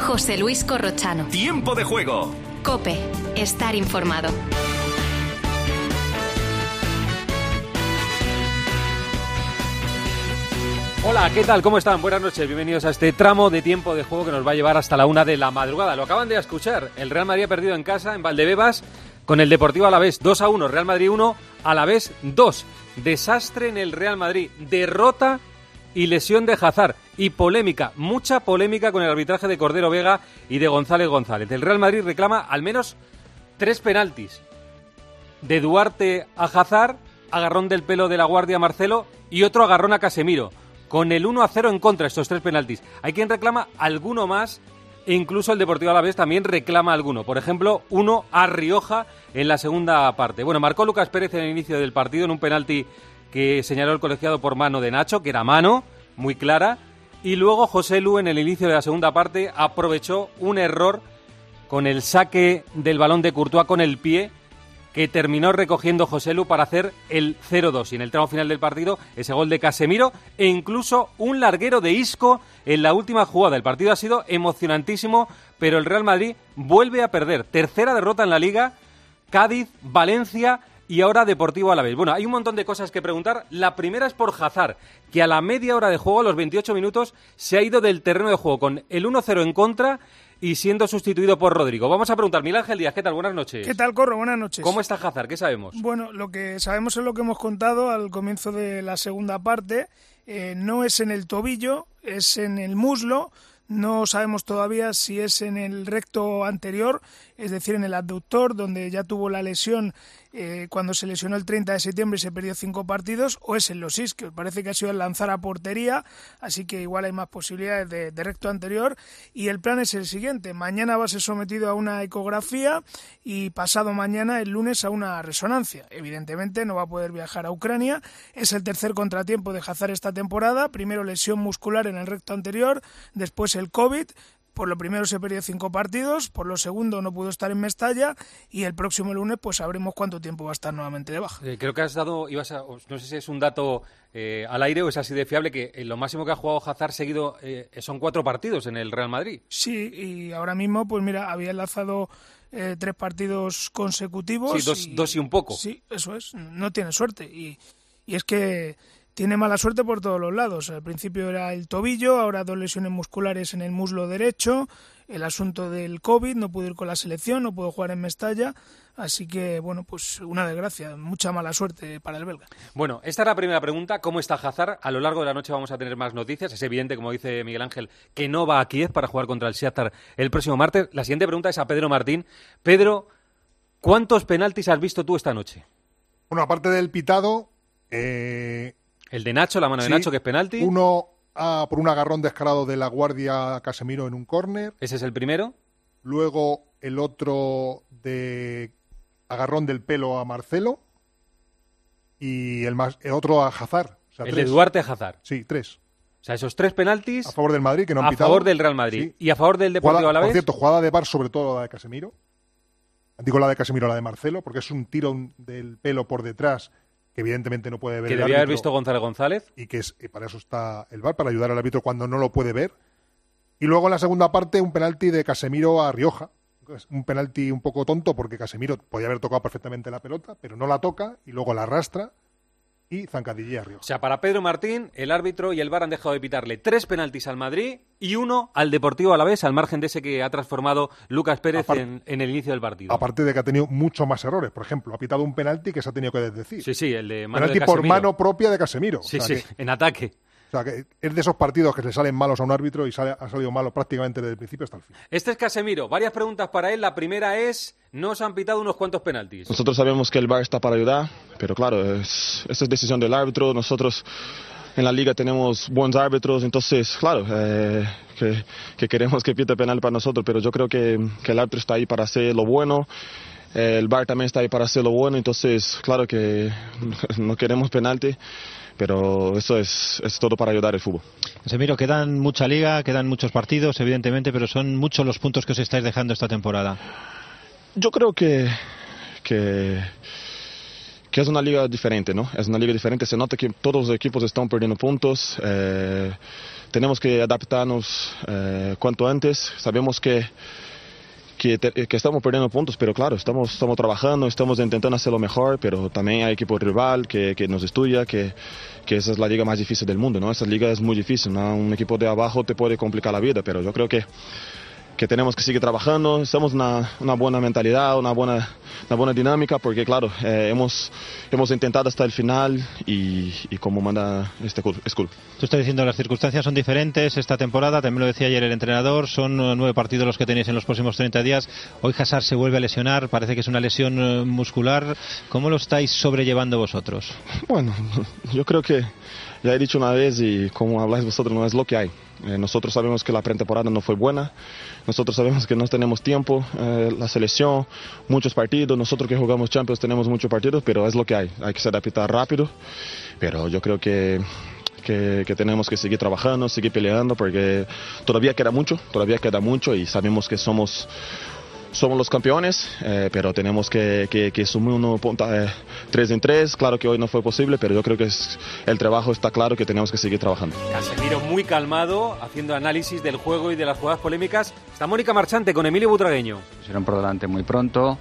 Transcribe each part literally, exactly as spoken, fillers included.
José Luis Corrochano. Tiempo de juego. COPE. Estar informado. Hola, ¿qué tal? ¿Cómo están? Buenas noches, bienvenidos a este tramo de tiempo de juego que nos va a llevar hasta la una de la madrugada. Lo acaban de escuchar, el Real Madrid ha perdido en casa, en Valdebebas, con el Deportivo Alavés, dos a uno, Real Madrid uno, Alavés dos. Desastre en el Real Madrid, derrota y lesión de Hazard, y polémica, mucha polémica con el arbitraje de Cordero Vega y de González González. El Real Madrid reclama al menos tres penaltis, de Duarte a Hazard, agarrón del pelo de La Guardia a Marcelo y otro agarrón a Casemiro. Con el uno a cero en contra, estos tres penaltis. Hay quien reclama alguno más e incluso el Deportivo Alavés también reclama alguno. Por ejemplo, uno a Rioja en la segunda parte. Bueno, marcó Lucas Pérez en el inicio del partido en un penalti que señaló el colegiado por mano de Nacho, que era mano, muy clara. Y luego José Lu en el inicio de la segunda parte aprovechó un error con el saque del balón de Courtois con el pie, que terminó recogiendo José Lu para hacer el cero dos. Y en el tramo final del partido, ese gol de Casemiro e incluso un larguero de Isco en la última jugada. El partido ha sido emocionantísimo, pero el Real Madrid vuelve a perder. Tercera derrota en la Liga, Cádiz, Valencia y ahora Deportivo Alavés. Bueno, hay un montón de cosas que preguntar. La primera es por Hazard, que a la media hora de juego, a los veintiocho minutos, se ha ido del terreno de juego con el uno cero en contra y siendo sustituido por Rodrigo. Vamos a preguntar, Miguel Ángel Díaz, ¿qué tal? Buenas noches. ¿Qué tal, Corro? Buenas noches. ¿Cómo está Hazard? ¿Qué sabemos? Bueno, lo que sabemos es lo que hemos contado al comienzo de la segunda parte. Eh, no es en el tobillo, es en el muslo. No sabemos todavía si es en el recto anterior, es decir, en el abductor, donde ya tuvo la lesión eh, cuando se lesionó el treinta de septiembre y se perdió cinco partidos, o es en los isquios. Parece que ha sido el lanzar a portería, así que igual hay más posibilidades de, de recto anterior. Y el plan es el siguiente: mañana va a ser sometido a una ecografía y pasado mañana, el lunes, a una resonancia. Evidentemente no va a poder viajar a Ucrania. Es el tercer contratiempo de Hazard esta temporada. Primero lesión muscular en el recto anterior, después el COVID. Por lo primero se perdió cinco partidos, por lo segundo no pudo estar en Mestalla y el próximo lunes pues sabremos cuánto tiempo va a estar nuevamente de baja. Eh, creo que has dado, ibas a, no sé si es un dato eh, al aire o es así de fiable, que eh, lo máximo que ha jugado Hazard seguido eh, son cuatro partidos en el Real Madrid. Sí, y ahora mismo pues mira, había enlazado eh, tres partidos consecutivos. Sí, dos y, dos y un poco. Sí, eso es, no tiene suerte y, y es que tiene mala suerte por todos los lados. Al principio era el tobillo, ahora dos lesiones musculares en el muslo derecho, el asunto del COVID, no pudo ir con la selección, no pudo jugar en Mestalla, así que, bueno, pues una desgracia, mucha mala suerte para el belga. Bueno, esta es la primera pregunta, ¿cómo está Hazard? A lo largo de la noche vamos a tener más noticias, es evidente, como dice Miguel Ángel, que no va a Kiev para jugar contra el Shakhtar el próximo martes. La siguiente pregunta es a Pedro Martín. Pedro, ¿cuántos penaltis has visto tú esta noche? Bueno, aparte del pitado... Eh... El de Nacho, la mano sí, de Nacho, que es penalti. Uno ah, por un agarrón descarado de La Guardia a Casemiro en un córner. Ese es el primero. Luego el otro de agarrón del pelo a Marcelo. Y el, más, el otro a Hazard. O sea, el tres. de Duarte a Hazard. Sí, tres. O sea, esos tres penaltis... A favor del Madrid, que no han a pitado. A favor del Real Madrid. Sí. ¿Y a favor del Deportivo Alavés? Por cierto, jugada de V A R, sobre todo la de Casemiro. Digo la de Casemiro, la de Marcelo, porque es un tiro del pelo por detrás... que evidentemente no puede ver que el debía árbitro, haber visto González González y que es, y para eso está el V A R, para ayudar al árbitro cuando no lo puede ver. Y luego en la segunda parte un penalti de Casemiro a Rioja, un penalti un poco tonto porque Casemiro podía haber tocado perfectamente la pelota, pero no la toca y luego la arrastra y zancadilla a Rioja. O sea, para Pedro Martín, el árbitro y el V A R han dejado de pitarle tres penaltis al Madrid y uno al Deportivo Alavés, al margen de ese que ha transformado Lucas Pérez Apart- en, en el inicio del partido. Aparte de que ha tenido muchos más errores. Por ejemplo, ha pitado un penalti que se ha tenido que desdecir. Sí, sí, el de mano penalti de Casemiro. por mano propia de Casemiro. Sí, o sea sí, que, en ataque. O sea, que es de esos partidos que le salen malos a un árbitro y sale, ha salido malo prácticamente desde el principio hasta el fin. Este es Casemiro. Varias preguntas para él. La primera es, ¿no os han pitado unos cuantos penaltis? Nosotros sabemos que el V A R está para ayudar, pero claro, es, esta es decisión del árbitro. Nosotros en la liga tenemos buenos árbitros, entonces, claro, eh, que, que queremos que pite penal para nosotros, pero yo creo que, que el árbitro está ahí para hacer lo bueno. El V A R también está ahí para hacer lo bueno, entonces, claro que no queremos penalti. Pero eso es, es todo para ayudar el fútbol. Casemiro, quedan mucha liga, quedan muchos partidos, evidentemente, pero son muchos los puntos que os estáis dejando esta temporada. Yo creo que, que, que es una liga diferente, ¿no? Es una liga diferente, se nota que todos los equipos están perdiendo puntos, eh, tenemos que adaptarnos eh, cuanto antes, sabemos que, que, te, que estamos perdiendo puntos, pero claro, estamos, estamos trabajando, estamos intentando hacerlo mejor, pero también hay equipo rival que, que nos estudia, que, que esa es la liga más difícil del mundo, ¿no? Esa liga es muy difícil, ¿no? Un equipo de abajo te puede complicar la vida, pero yo creo que que tenemos que seguir trabajando, estamos en una, una buena mentalidad, una buena, una buena dinámica, porque claro, eh, hemos, hemos intentado hasta el final y, y como manda este school. Tú estás diciendo las circunstancias son diferentes esta temporada, también lo decía ayer el entrenador, son nueve partidos los que tenéis en los próximos treinta días, hoy Hazard se vuelve a lesionar, parece que es una lesión muscular, ¿cómo lo estáis sobrellevando vosotros? Bueno, yo creo que ya he dicho una vez y como habláis vosotros, no es lo que hay. Eh, nosotros sabemos que la pretemporada no fue buena, nosotros sabemos que no tenemos tiempo, eh, la selección, muchos partidos, nosotros que jugamos Champions tenemos muchos partidos, pero es lo que hay, hay que se adaptar rápido, pero yo creo que, que, que tenemos que seguir trabajando, seguir peleando, porque todavía queda mucho, todavía queda mucho y sabemos que somos... Somos los campeones, eh, pero tenemos que, que, que sumir uno punta, eh, tres en tres. Claro que hoy no fue posible, pero yo creo que es, el trabajo está claro que tenemos que seguir trabajando. Casemiro muy calmado, haciendo análisis del juego y de las jugadas polémicas. Está Mónica Marchante con Emilio Butragueño. Pusieron por delante muy pronto.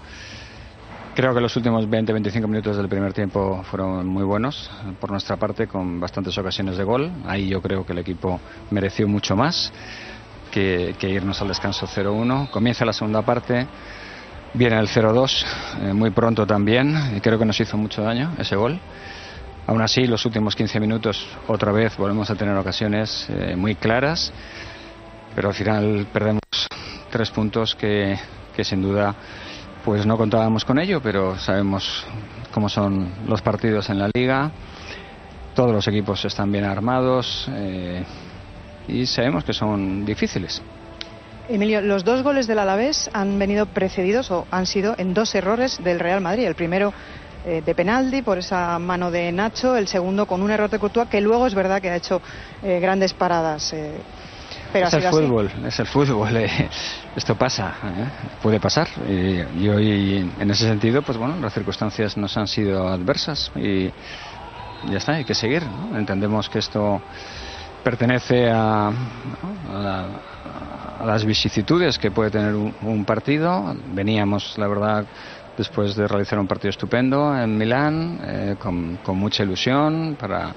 Creo que los últimos veinte a veinticinco minutos del primer tiempo fueron muy buenos por nuestra parte, con bastantes ocasiones de gol. Ahí yo creo que el equipo mereció mucho más Que, que irnos al descanso cero uno. Comienza la segunda parte, viene el cero dos, eh, muy pronto también, y creo que nos hizo mucho daño ese gol. Aún así, los últimos quince minutos, otra vez volvemos a tener ocasiones eh, muy claras, pero al final perdemos tres puntos que, que sin duda pues no contábamos con ello, pero sabemos cómo son los partidos en la liga, todos los equipos están bien armados, eh, y sabemos que son difíciles. Emilio, los dos goles del Alavés han venido precedidos o han sido en dos errores del Real Madrid. El primero eh, de penalti por esa mano de Nacho, el segundo con un error de Courtois que luego es verdad que ha hecho eh, grandes paradas. Eh, pero es, ha el sido fútbol, así. es el fútbol, eh, esto pasa, eh, puede pasar. Y, y hoy en ese sentido, pues bueno, las circunstancias nos han sido adversas y ya está, hay que seguir, ¿no? Entendemos que esto pertenece a, a, a las vicisitudes que puede tener un, un partido. Veníamos, la verdad, después de realizar un partido estupendo en Milán, eh, con, con mucha ilusión para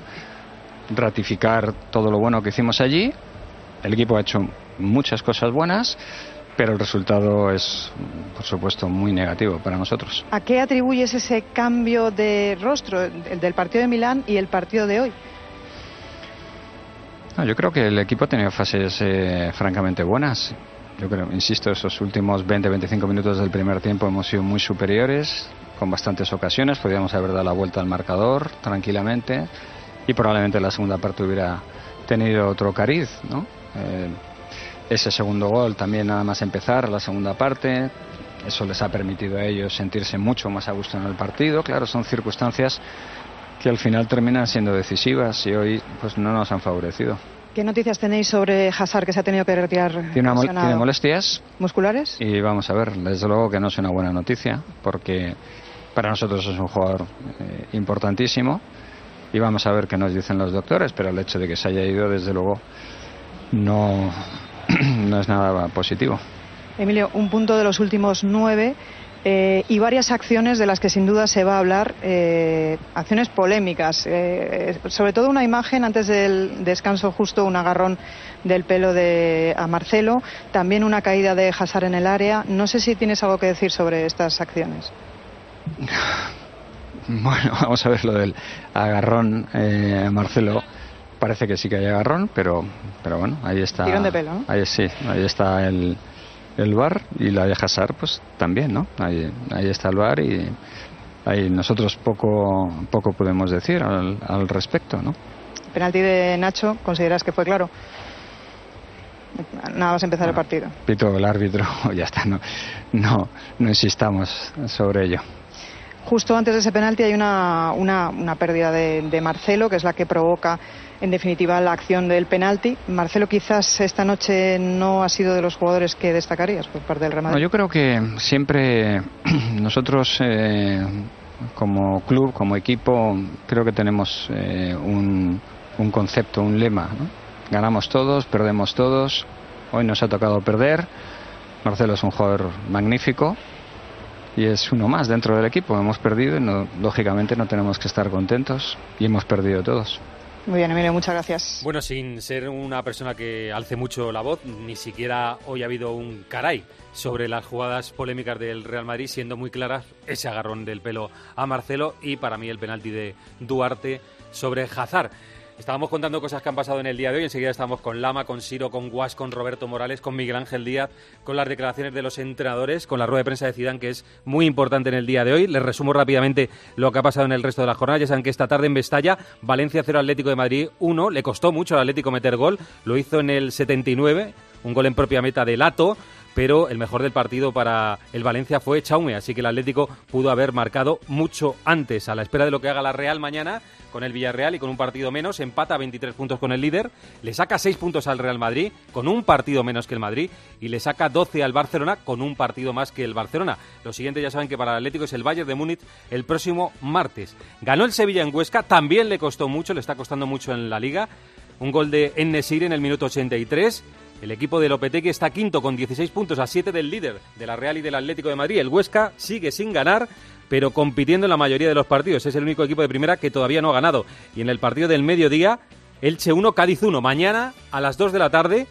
ratificar todo lo bueno que hicimos allí. El equipo ha hecho muchas cosas buenas, pero el resultado es, por supuesto, muy negativo para nosotros. ¿A qué atribuyes ese cambio de rostro, el del partido de Milán y el partido de hoy? No, yo creo que el equipo ha tenido fases eh, francamente buenas. Yo creo, insisto, esos últimos veinte a veinticinco minutos del primer tiempo hemos sido muy superiores, con bastantes ocasiones. Podríamos haber dado la vuelta al marcador tranquilamente y probablemente la segunda parte hubiera tenido otro cariz, ¿no? Eh, ese segundo gol también, nada más empezar la segunda parte, eso les ha permitido a ellos sentirse mucho más a gusto en el partido. Claro, son circunstancias que al final terminan siendo decisivas y hoy pues no nos han favorecido. ¿Qué noticias tenéis sobre Hazard, que se ha tenido que retirar? Tiene, mol tiene molestias musculares y vamos a ver, desde luego que no es una buena noticia, porque para nosotros es un jugador eh, importantísimo y vamos a ver qué nos dicen los doctores, pero el hecho de que se haya ido, desde luego, no, no es nada positivo. Emilio, un punto de los últimos nueve eh, y varias acciones de las que sin duda se va a hablar, eh, acciones polémicas, eh, sobre todo una imagen antes del descanso justo, un agarrón del pelo de a Marcelo, también una caída de Hazard en el área. No sé si tienes algo que decir sobre estas acciones. Bueno, vamos a ver lo del agarrón, eh, Marcelo. Parece que sí que hay agarrón, pero pero bueno, ahí está. Tirón de pelo, ¿no? Ahí sí, ahí está el el V A R, y la de Hazard pues también, ¿no? Ahí, ahí está el V A R y ahí nosotros poco poco podemos decir al, al respecto, ¿no? Penalti de Nacho, ¿consideras que fue claro? Nada más empezar bueno, el partido. Pito el árbitro, ya está, no, no, no insistamos sobre ello. Justo antes de ese penalti hay una, una, una pérdida de, de Marcelo, que es la que provoca en definitiva la acción del penalti. Marcelo quizás esta noche no ha sido de los jugadores que destacarías por parte del Real Madrid. No, yo creo que siempre nosotros eh, como club, como equipo, creo que tenemos eh, un, un concepto, un lema, ¿no? Ganamos todos, perdemos todos. Hoy nos ha tocado perder. Marcelo es un jugador magnífico y es uno más dentro del equipo. Hemos perdido y no, lógicamente no tenemos que estar contentos y hemos perdido todos. Muy bien, Emilio, muchas gracias. Bueno, sin ser una persona que alce mucho la voz, ni siquiera hoy ha habido un caray sobre las jugadas polémicas del Real Madrid, siendo muy claras ese agarrón del pelo a Marcelo y para mí el penalti de Duarte sobre Hazard. Estábamos contando cosas que han pasado en el día de hoy. Enseguida estamos con Lama, con Siro, con Guas, con Roberto Morales, con Miguel Ángel Díaz, con las declaraciones de los entrenadores, con la rueda de prensa de Zidane, que es muy importante en el día de hoy. Les resumo rápidamente lo que ha pasado en el resto de la jornada. Ya saben que esta tarde en Mestalla, Valencia cero, Atlético de Madrid uno. Le costó mucho al Atlético meter gol. Lo hizo en el setenta y nueve, un gol en propia meta de Lato. Pero el mejor del partido para el Valencia fue Chaume, así que el Atlético pudo haber marcado mucho antes. A la espera de lo que haga la Real mañana con el Villarreal y con un partido menos, empata a veintitrés puntos con el líder, le saca seis puntos al Real Madrid con un partido menos que el Madrid y le saca doce al Barcelona con un partido más que el Barcelona. Lo siguiente ya saben que para el Atlético es el Bayern de Múnich el próximo martes. Ganó el Sevilla en Huesca, también le costó mucho, le está costando mucho en la Liga. Un gol de En-Nesyri en el minuto ochenta y tres. El equipo de Lopetegui está quinto con dieciséis puntos a siete del líder de la Real y del Atlético de Madrid. El Huesca sigue sin ganar, pero compitiendo en la mayoría de los partidos. Es el único equipo de primera que todavía no ha ganado. Y en el partido del mediodía, Elche uno, Cádiz uno. Mañana, a las dos de la tarde,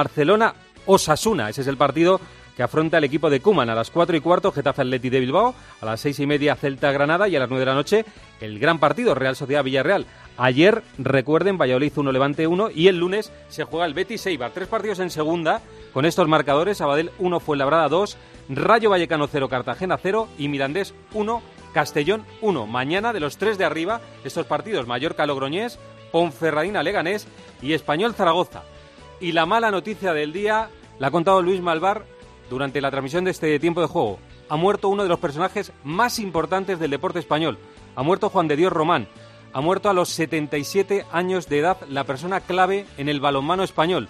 Barcelona-Osasuna. Ese es el partido que afronta el equipo de Koeman. A las cuatro y cuarto, Getafe Athletic de Bilbao. A las seis y media, Celta-Granada. Y a las nueve de la noche, el gran partido, Real Sociedad-Villarreal. Ayer, recuerden, Valladolid uno, Levante uno. Y el lunes se juega el Betis-Eibar. Tres partidos en segunda con estos marcadores. Sabadell uno, Fuenlabrada dos. Rayo Vallecano cero, Cartagena cero. Y Mirandés uno, Castellón uno. Mañana, de los tres de arriba, estos partidos: Mallorca-Logroñés, Ponferradina-Leganés y Español-Zaragoza. Y la mala noticia del día la ha contado Luis Malvar durante la transmisión de este tiempo de juego. Ha muerto uno de los personajes más importantes del deporte español. Ha muerto Juan de Dios Román. Ha muerto a los setenta y siete años de edad, la persona clave en el balonmano español.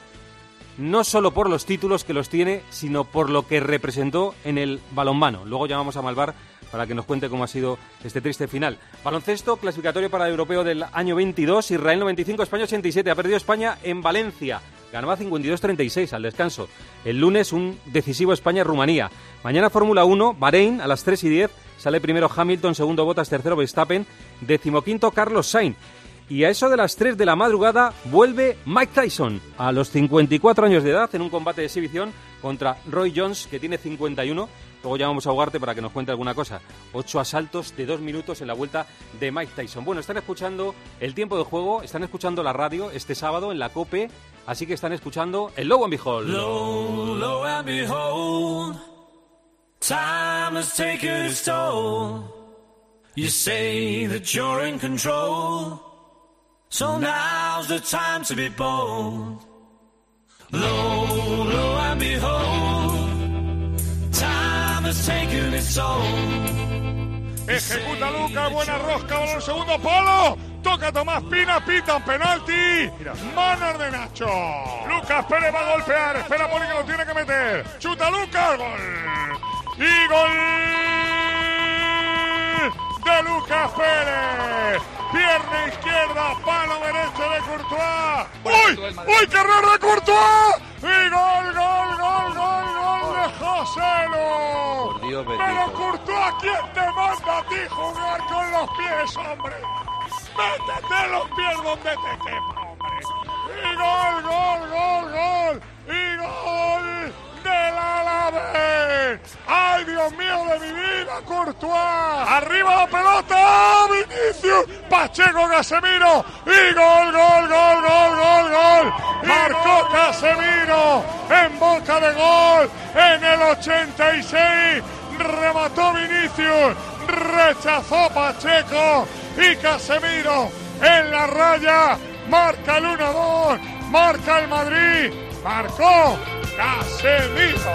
No solo por los títulos que los tiene, sino por lo que representó en el balonmano. Luego llamamos a Malvar para que nos cuente cómo ha sido este triste final. Baloncesto, clasificatorio para el europeo del año veintidós, Israel noventa y cinco, España ochenta y siete. Ha perdido España en Valencia. Ganaba cincuenta y dos treinta y seis al descanso. El lunes un decisivo España-Rumanía. Mañana Fórmula uno, Bahrein a las tres y diez. Sale primero Hamilton, segundo Bottas, tercero Verstappen, decimoquinto Carlos Sainz. Y a eso de las tres de la madrugada vuelve Mike Tyson a los cincuenta y cuatro años de edad en un combate de exhibición contra Roy Jones, que tiene cincuenta y uno. Luego llamamos a Ugarte para que nos cuente alguna cosa. Ocho asaltos de dos minutos en la vuelta de Mike Tyson. Bueno, están escuchando el tiempo de juego, están escuchando la radio este sábado en la COPE, así que están escuchando el Low and Behold. Low, low and behold, time has taken its toll. You say that you're in control, so now's the time to be bold. Low, low and behold, time has taken its toll. Ejecuta Lucas, buena rosca, balón segundo palo. Toca Tomás Pina, pita un penalti. Manos de Nacho. Lucas Pérez va a golpear. Espera Poli que lo tiene que meter. Chuta Lucas, gol. Y gol de Lucas Pérez. Pierna izquierda, palo derecho de Courtois. ¡Uy! ¡Uy, qué error de Courtois! Y gol, gol, gol, gol, gol de Joselu. Pero Courtois, ¿quién te manda a ti jugar con los pies, hombre? Métete los pies donde te quepa, hombre. Y gol, gol, gol, gol. Y gol del Alavés. ¡Ay, Dios mío de mi vida, Courtois! ¡Arriba la pelota! ¡Vinicius! ¡Pacheco, Casemiro! ¡Y gol, gol, gol, gol, gol, gol! ¡Marcó Casemiro en boca de gol en el ochenta y seis! ¡Remató Vinicius! ¡Rechazó Pacheco! Y Casemiro en la raya marca el uno dos, marca el Madrid, marcó Casemiro.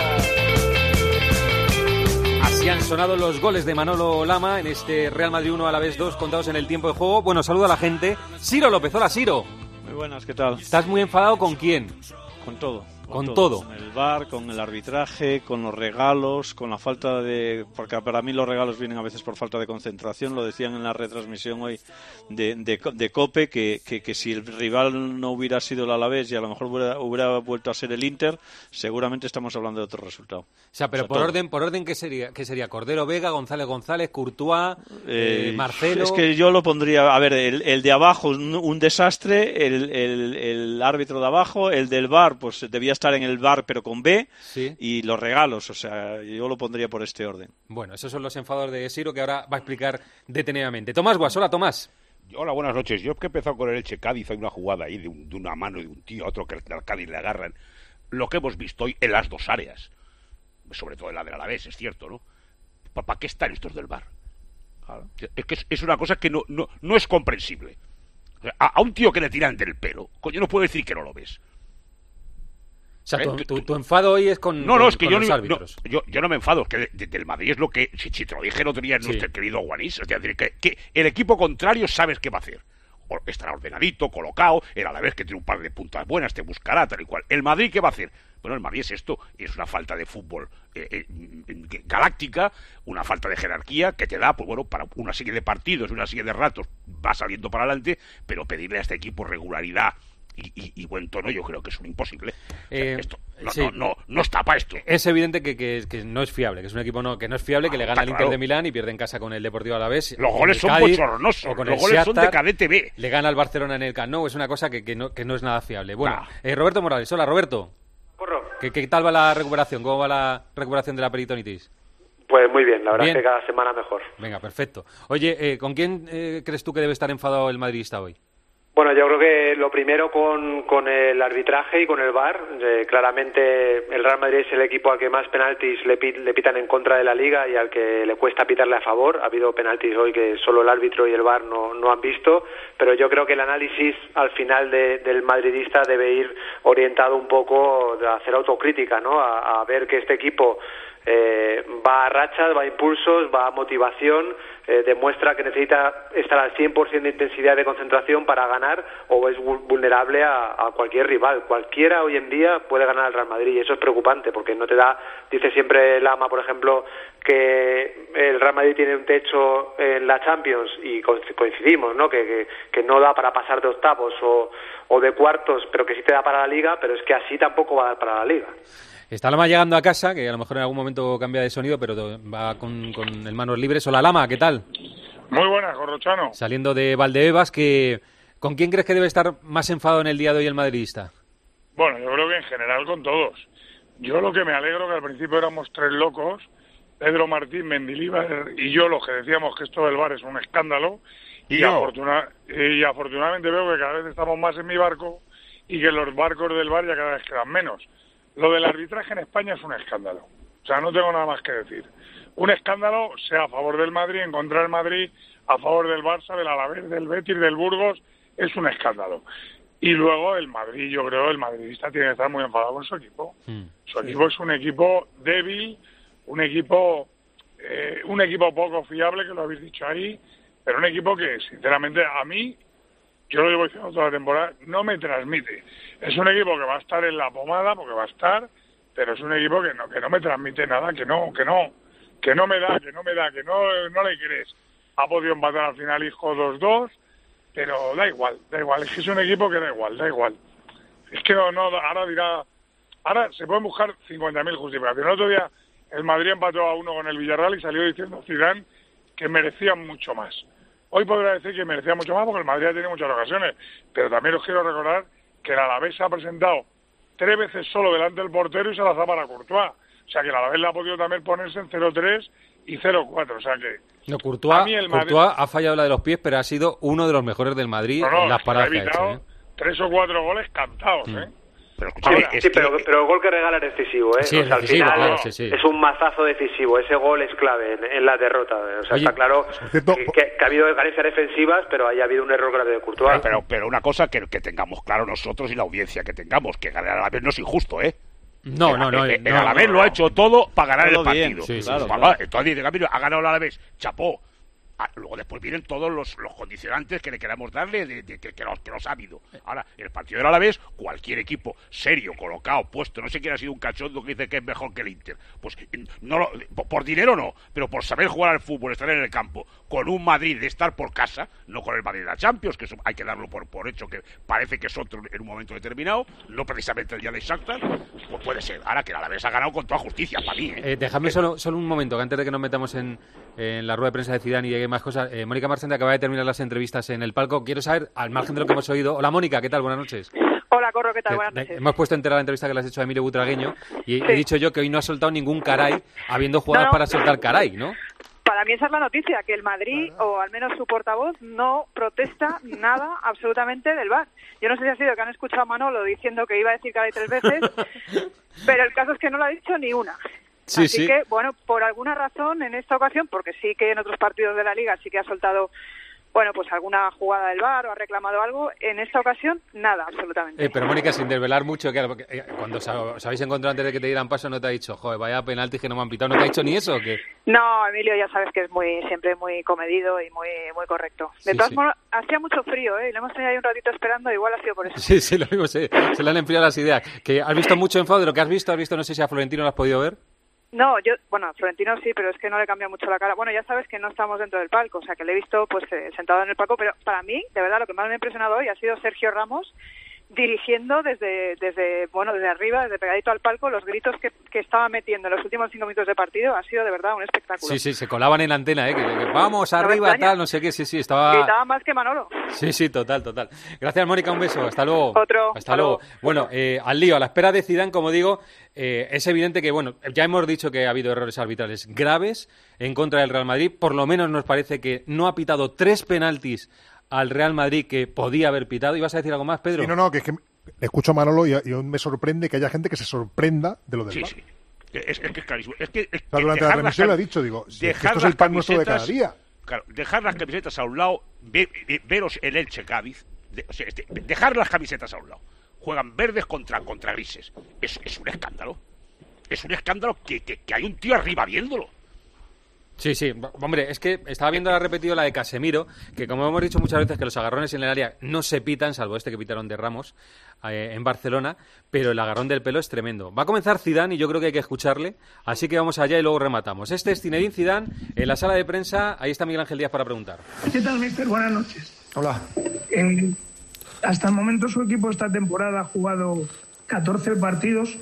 Así han sonado los goles de Manolo Lama en este Real Madrid uno, Alavés dos, contados en el tiempo de juego. Bueno, saluda a la gente. Siro López, hola Siro. Muy buenas, ¿qué tal? ¿Estás muy enfadado con quién? Con todo. con, con todo, todo. Con el V A R, con el arbitraje, con los regalos, con la falta de... Porque para mí los regalos vienen a veces por falta de concentración, lo decían en la retransmisión hoy de, de, de COPE, que, que, que si el rival no hubiera sido el Alavés y a lo mejor hubiera, hubiera vuelto a ser el Inter, seguramente estamos hablando de otro resultado. O sea, pero o sea, por todo. orden, por orden ¿qué sería? ¿Qué sería? Cordero Vega, González González, Courtois, eh, eh, Marcelo... Es que yo lo pondría, a ver, el, el de abajo un, un desastre, el, el, el árbitro de abajo, el del V A R, pues debía estar en el V A R pero con B, sí. Y los regalos, o sea, yo lo pondría por este orden. Bueno, esos son los enfados de Siro que ahora va a explicar detenidamente. Tomás Guas, hola Tomás. Hola, buenas noches. Yo que he empezado con el Elche Cádiz, hay una jugada ahí de, un, de una mano de un tío a otro que al Cádiz le agarran. Lo que hemos visto hoy en las dos áreas, sobre todo en la del Alavés, es cierto, ¿no? ¿Para qué están estos del V A R? Claro. Es que es, es una cosa que no, no, no es comprensible. A, a un tío que le tiran del pelo, coño, no puedo decir que no lo ves. O sea, tu, tu, tu enfado hoy es con, no, no, con, es que con yo los no, árbitros. No, yo, yo no me enfado, es que de, de, del Madrid es lo que, si, si te lo dije el otro día sí. Nuestro querido Guanís, es decir, que, que el equipo contrario sabes qué va a hacer. O estará ordenadito, colocado, el Alavés que tiene un par de puntas buenas, te buscará, tal y cual. ¿El Madrid qué va a hacer? Bueno, el Madrid es esto, es una falta de fútbol eh, eh, galáctica, una falta de jerarquía que te da, pues bueno, para una serie de partidos y una serie de ratos va saliendo para adelante, pero pedirle a este equipo regularidad Y, y, y buen tono, yo creo que es un imposible. Eh, esto no, sí. no, no, no está para esto. Es evidente que, que, que no es fiable, que es un equipo no, que no es fiable, ah, que le gana al Inter claro. de Milán y pierde en casa con el Deportivo Alavés. Los goles son Cádiz, bochornosos, los goles Shakhtar, son de cadete B. Le gana al Barcelona en el Camp Nou, es una cosa que, que, no, que no es nada fiable. Bueno, nah. eh, Roberto Morales, hola Roberto. Corro. ¿Qué, ¿Qué tal va la recuperación? ¿Cómo va la recuperación de la peritonitis? Pues muy bien, la verdad bien. es que cada semana mejor. Venga, perfecto. Oye, eh, ¿con quién eh, crees tú que debe estar enfadado el madridista hoy? Bueno, yo creo que lo primero con, con el arbitraje y con el V A R. Eh, claramente el Real Madrid es el equipo al que más penaltis le, pit, le pitan en contra de la Liga y al que le cuesta pitarle a favor. Ha habido penaltis hoy que solo el árbitro y el V A R no, no han visto, pero yo creo que el análisis al final de, del madridista debe ir orientado un poco a hacer autocrítica, ¿no? A, a ver que este equipo Eh, va a rachas, va a impulsos, va a motivación, eh, demuestra que necesita estar al cien por ciento de intensidad de concentración para ganar o es vulnerable a, a cualquier rival. Cualquiera hoy en día puede ganar al Real Madrid y eso es preocupante porque no te da, dice siempre Lama, por ejemplo, que el Real Madrid tiene un techo en la Champions y coincidimos, ¿no? Que, que, que no da para pasar de octavos o, o de cuartos, pero que sí te da para la Liga, pero es que así tampoco va a dar para la Liga. Está Lama llegando a casa, que a lo mejor en algún momento cambia de sonido, pero va con, con el manos libres. Hola Lama, ¿qué tal? Muy buenas, Corrochano. Saliendo de Valdebebas, que ¿con quién crees que debe estar más enfadado en el día de hoy el madridista? Bueno, yo creo que en general con todos. Yo lo que me alegro que al principio éramos tres locos, Pedro Martín, Mendilibar y yo, los que decíamos que esto del V A R es un escándalo, y, y, afortuna- y afortunadamente veo que cada vez estamos más en mi barco y que los barcos del V A R ya cada vez quedan menos. Lo del arbitraje en España es un escándalo. O sea, no tengo nada más que decir. Un escándalo, sea a favor del Madrid, en contra del Madrid, a favor del Barça, del Alavés, del Betis, del Burgos, es un escándalo. Y luego el Madrid, yo creo, el madridista tiene que estar muy enfadado con su equipo. Mm, su sí. equipo es un equipo débil, un equipo, eh, un equipo poco fiable, que lo habéis dicho ahí, pero un equipo que, sinceramente, a mí, yo lo llevo diciendo toda la temporada, no me transmite. Es un equipo que va a estar en la pomada, porque va a estar, pero es un equipo que no, que no me transmite nada, que no, que no, que no me da, que no me da, que no, no le crees. Ha podido empatar al final hijo dos dos, pero da igual, da igual, es que es un equipo que da igual, da igual. Es que no, no, ahora dirá, ahora se pueden buscar cincuenta mil justificaciones. El otro día el Madrid empató a uno con el Villarreal y salió diciendo Zidane que merecían mucho más. Hoy podrá decir que merecía mucho más porque el Madrid ha tenido muchas ocasiones, pero también os quiero recordar que el Alavés se ha presentado tres veces solo delante del portero y se la da para Courtois. O sea que el Alavés le ha podido también ponerse en cero tres y cero cuatro. O sea que... No, Courtois, a mí el Madrid... Courtois ha fallado la de los pies, pero ha sido uno de los mejores del Madrid no, no, en las paradas que ha hecho. ¿eh? Tres o cuatro goles cantados, ¿eh? Mm. Pero, Ahora, sí, pero, pero el gol que regala es decisivo, ¿eh? Sí, o sea, decisivo, al final claro, sí, sí. es un mazazo decisivo, ese gol es clave en, en la derrota. O sea, Oye, está claro que, que, que ha habido carencias defensivas, pero haya habido un error grave de Courtois. Pero, pero una cosa que, que tengamos claro nosotros y la audiencia que tengamos, que ganar a la vez no es injusto, ¿eh? No, no, no. El no, Alavés no, lo no. ha hecho todo para ganar todo el partido. Bien, sí, claro, sí, claro. Claro. Entonces, ha ganado el Alavés, chapó. Ah, luego después vienen todos los, los condicionantes que le queramos darle, de, de, de, que, los, que los ha habido. Ahora, el partido del Alavés, cualquier equipo serio, colocado, puesto, no sé quién ha sido un cachondo que dice que es mejor que el Inter, pues no lo, por, por dinero no, pero por saber jugar al fútbol, estar en el campo, con un Madrid de estar por casa, no con el Madrid de la Champions, que eso hay que darlo por, por hecho, que parece que es otro en un momento determinado, no precisamente el día de Shakhtar, pues puede ser. Ahora que el Alavés ha ganado con toda justicia, para mí. ¿eh? Eh, déjame solo, solo un momento, que antes de que nos metamos en, en la rueda de prensa de Zidane y llegue más cosas, eh, Mónica Marchante acaba de terminar las entrevistas en el palco. Quiero saber, al margen de lo que hemos oído... Hola, Mónica, ¿qué tal? Buenas noches. Hola, Corro, ¿qué tal? Buenas noches. Hemos puesto entera la entrevista que le has hecho a Emilio Butragueño y sí. he dicho yo que hoy no ha soltado ningún caray, habiendo jugadas no, no. para soltar caray, ¿no? Para mí esa es la noticia, que el Madrid, o al menos su portavoz, no protesta nada absolutamente del V A R. Yo no sé si ha sido que han escuchado a Manolo diciendo que iba a decir caray tres veces, pero el caso es que no lo ha dicho ni una. Sí, Así sí. que, bueno, por alguna razón en esta ocasión, porque sí que en otros partidos de la Liga sí que ha soltado, bueno, pues alguna jugada del V A R o ha reclamado algo, en esta ocasión nada, absolutamente. Eh, pero Mónica, sin desvelar mucho, que eh, cuando os, os habéis encontrado antes de que te dieran paso no te ha dicho, joder, vaya penalti que no me han pitado, ¿no te ha dicho ni eso o qué? No, Emilio ya sabes que es muy siempre muy comedido y muy muy correcto. De sí, todas sí. formas, hacía mucho frío, ¿eh? Y lo hemos tenido ahí un ratito esperando, igual ha sido por eso. Sí, sí, lo mismo, sí. Se le han enfriado las ideas. Que ¿has visto mucho enfado de lo que has visto? ¿Has visto, no sé si a Florentino lo has podido ver? No, yo, bueno, a Florentino sí, pero es que no le cambia mucho la cara. Bueno, ya sabes que no estamos dentro del palco, o sea, que le he visto pues eh, sentado en el palco, pero para mí, de verdad, lo que más me ha impresionado hoy ha sido Sergio Ramos dirigiendo desde, desde bueno, desde arriba, desde pegadito al palco, los gritos que, que estaba metiendo en los últimos cinco minutos de partido. Ha sido de verdad un espectáculo. Sí, sí, se colaban en la antena, ¿eh? Que, que vamos arriba, tal, no sé qué, sí, sí, estaba... Gritaba más que Manolo. Sí, sí, total, total. Gracias, Mónica, un beso, hasta luego. Otro. Hasta, hasta luego. luego. Bueno, eh, al lío, a la espera de Zidane, como digo, eh, es evidente que, bueno, ya hemos dicho que ha habido errores arbitrales graves en contra del Real Madrid, por lo menos nos parece que no ha pitado tres penaltis al Real Madrid que podía haber pitado. ¿Ibas a decir algo más, Pedro? Sí, no, no, que es que escucho a Manolo y, y me sorprende que haya gente que se sorprenda de lo del sí, V A R. Sí, es, es que es clarísimo. Es que, es o sea, durante la transmisión lo he dicho, digo, si es que esto es el pan nuestro de cada día. Claro, dejar las camisetas a un lado, ve, ve, veros el Elche Cádiz, de, o sea, este, dejar las camisetas a un lado. Juegan verdes contra, contra grises. Es, es un escándalo. Es un escándalo que, que, que hay un tío arriba viéndolo. Sí, sí, hombre, es que estaba viendo la repetido la de Casemiro, que como hemos dicho muchas veces que los agarrones en el área no se pitan, salvo este que pitaron de Ramos eh, en Barcelona, pero el agarrón del pelo es tremendo. Va a comenzar Zidane y yo creo que hay que escucharle, así que vamos allá y luego rematamos. Este es Zinedine Zidane en la sala de prensa, ahí está Miguel Ángel Díaz para preguntar. ¿Qué tal, mister? Buenas noches. Hola. Eh, hasta el momento su equipo esta temporada ha jugado catorce partidos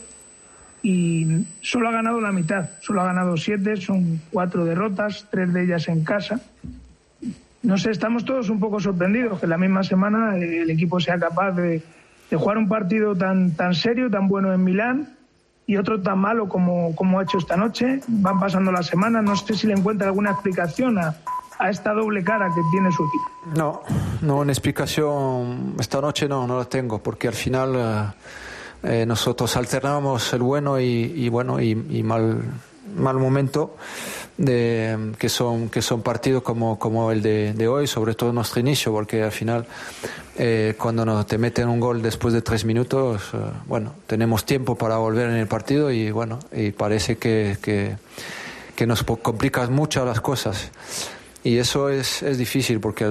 y solo ha ganado la mitad, solo ha ganado siete, son cuatro derrotas, tres de ellas en casa. No sé, estamos todos un poco sorprendidos que en la misma semana el equipo sea capaz de, de jugar un partido tan, tan serio, tan bueno en Milán y otro tan malo como, como ha hecho esta noche. Van pasando las semanas, no sé si le encuentra alguna explicación a, a esta doble cara que tiene su equipo. No, no, una explicación esta noche no, no la tengo, porque al final... Uh... Eh, nosotros alternamos el bueno y, y bueno y, y mal mal momento de, que son que son partidos como como el de, de hoy, sobre todo nuestro inicio, porque al final eh, cuando nos te meten un gol después de tres minutos, eh, bueno, tenemos tiempo para volver en el partido y bueno, y parece que, que, que nos complicas mucho las cosas y eso es, es difícil porque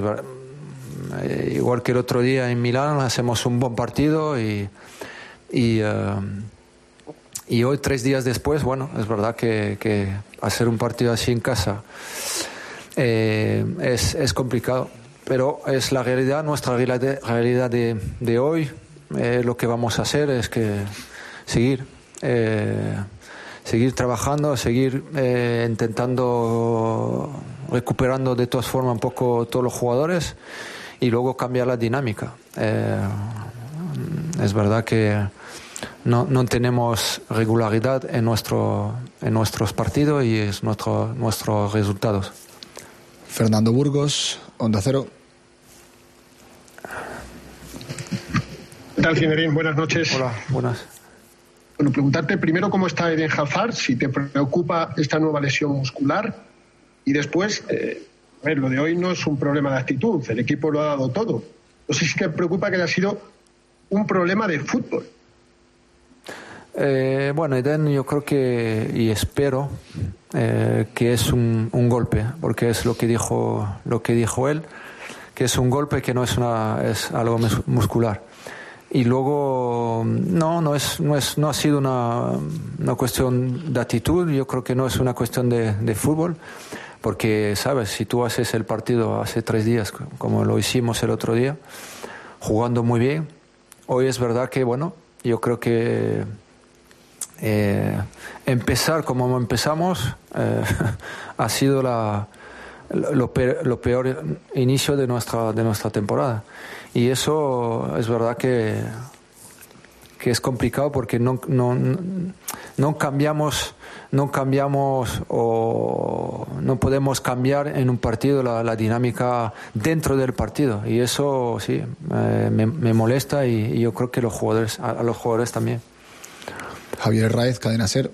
eh, igual que el otro día en Milán hacemos un buen partido y Y, uh, y hoy, tres días después, bueno, es verdad que, que hacer un partido así en casa eh, es, es complicado, pero es la realidad, nuestra realidad, realidad de, de hoy. Eh, lo que vamos a hacer es que seguir, eh, seguir trabajando, seguir eh, intentando recuperando de todas formas un poco todos los jugadores y luego cambiar la dinámica. Eh, es verdad que no, no tenemos regularidad en nuestro en nuestros partidos y es nuestro nuestros resultados. Fernando Burgos, Onda Cero. ¿Qué tal, Zinedine? Buenas noches. Hola, buenas. Bueno, preguntarte primero cómo está Eden Hazard, si te preocupa esta nueva lesión muscular y después, eh, a ver, lo de hoy no es un problema de actitud, el equipo lo ha dado todo. No sé si te preocupa que haya sido un problema de fútbol. Eh, bueno, Eden, yo creo que y espero eh, que es un, un golpe, porque es lo que dijo lo que dijo él, que es un golpe que no es una es algo muscular. Y luego no no es no es no ha sido una, una cuestión de actitud. Yo creo que no es una cuestión de, de fútbol, porque sabes, si tú haces el partido hace tres días como lo hicimos el otro día, jugando muy bien, hoy es verdad que bueno, yo creo que Eh, empezar como empezamos eh, ha sido la, lo, peor, lo peor inicio de nuestra de nuestra temporada, y eso es verdad que que es complicado porque no no no cambiamos no cambiamos o no podemos cambiar en un partido la, la dinámica dentro del partido, y eso sí eh, me, me molesta, y, y yo creo que los jugadores a, a los jugadores también. Javier Raez, Cadena SER.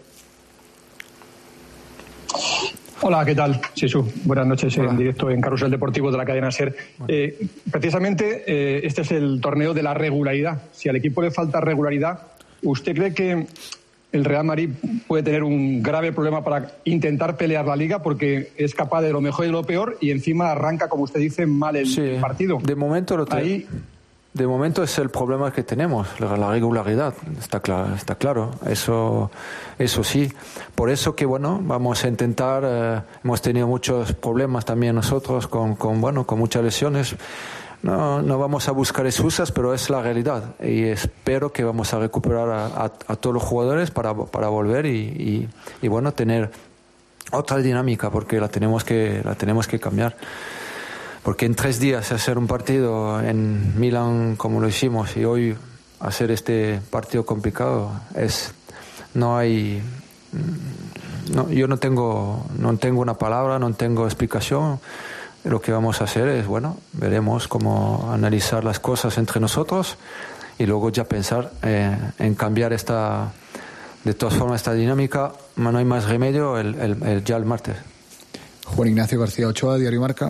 Hola, ¿qué tal? Sisu, buenas noches. Hola. En directo en Carrusel Deportivo de la Cadena SER. Eh, precisamente eh, este es el torneo de la regularidad. Si al equipo le falta regularidad, ¿usted cree que el Real Madrid puede tener un grave problema para intentar pelear la Liga, porque es capaz de lo mejor y de lo peor, y encima arranca, como usted dice, mal el sí, partido? De momento lo Ahí... De momento es el problema que tenemos, la regularidad, está claro, está claro, eso, eso sí. Por eso que bueno, vamos a intentar, eh, hemos tenido muchos problemas también nosotros con, con bueno, con muchas lesiones. No, no vamos a buscar excusas, pero es la realidad, y espero que vamos a recuperar a, a, a todos los jugadores para, para volver y, y, y bueno, tener otra dinámica, porque la tenemos que, la tenemos que cambiar. Porque en tres días hacer un partido en Milán como lo hicimos, y hoy hacer este partido complicado, es no hay no, yo no tengo no tengo una palabra, no tengo explicación. Lo que vamos a hacer es, bueno, veremos cómo analizar las cosas entre nosotros y luego ya pensar eh, en cambiar esta, de todas formas, esta dinámica. No hay más remedio el, el, el ya el martes. Juan Ignacio García Ochoa, Diario Marca.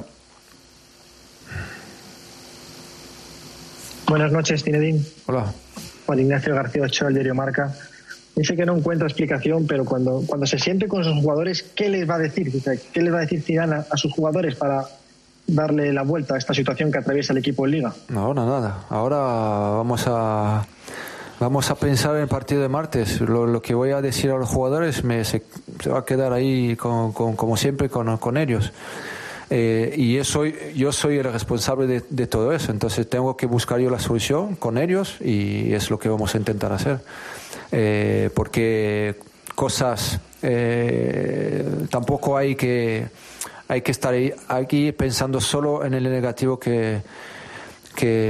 Buenas noches, Zinedine. Hola. Juan Ignacio García Ochoa, el Diario Marca. Dice que no encuentra explicación, pero cuando, cuando se siente con sus jugadores, ¿qué les va a decir? ¿Qué les va a decir Zidane a, a sus jugadores para darle la vuelta a esta situación que atraviesa el equipo en Liga? Ahora nada. Ahora vamos a vamos a pensar en el partido de martes. Lo, lo que voy a decir a los jugadores me, se, se va a quedar ahí con, con, como siempre con, con ellos. Eh, y eso, yo soy el responsable de, de todo eso, entonces tengo que buscar yo la solución con ellos, y es lo que vamos a intentar hacer, eh, porque cosas eh, tampoco hay que hay que estar ahí, aquí pensando solo en el negativo que que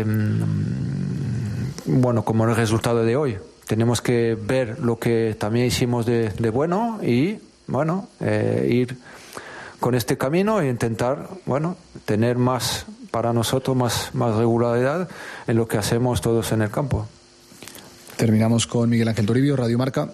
bueno, como el resultado de hoy. Tenemos que ver lo que también hicimos de, de bueno, y bueno, eh, ir con este camino e intentar, bueno, tener más para nosotros, más, más regularidad en lo que hacemos todos en el campo. Terminamos con Miguel Ángel Toribio, Radio Marca.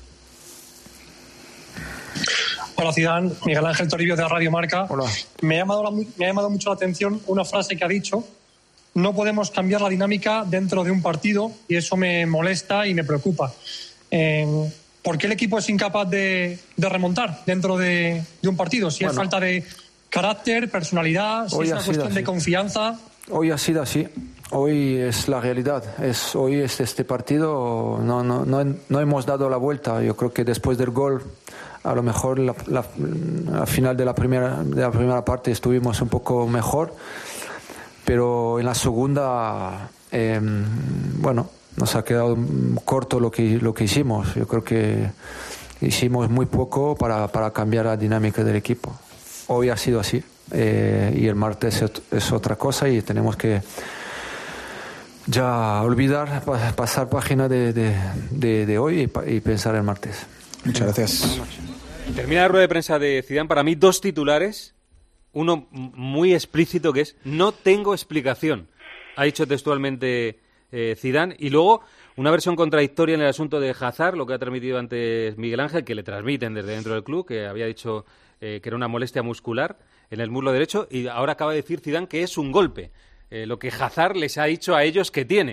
Hola, Zidane, Miguel Ángel Toribio de Radio Marca. Hola. Me ha llamado, la, me ha llamado mucho la atención una frase que ha dicho: no podemos cambiar la dinámica dentro de un partido, y eso me molesta y me preocupa. Eh, ¿Por qué el equipo es incapaz de, de remontar dentro de, de un partido? Si bueno, es falta de carácter, personalidad, si es una cuestión así de confianza. Hoy ha sido así. Hoy es la realidad. Es, hoy es este partido, no, no, no, no hemos dado la vuelta. Yo creo que después del gol, a lo mejor la, la, la final de la primera de la primera parte estuvimos un poco mejor, pero en la segunda, eh, bueno, nos ha quedado corto lo que lo que hicimos. Yo creo que hicimos muy poco para, para cambiar la dinámica del equipo. Hoy ha sido así, eh, y el martes es, es otra cosa, y tenemos que ya olvidar, pasar página de, de, de, de hoy y, y pensar el martes. Muchas gracias. Termina la rueda de prensa de Zidane. Para mí, dos titulares, uno muy explícito, que es: no tengo explicación. Ha dicho textualmente Eh, Zidane, y luego una versión contradictoria en el asunto de Hazard, lo que ha transmitido antes Miguel Ángel, que le transmiten desde dentro del club, que había dicho eh, que era una molestia muscular en el muslo derecho, y ahora acaba de decir Zidane que es un golpe, eh, lo que Hazard les ha dicho a ellos que tiene.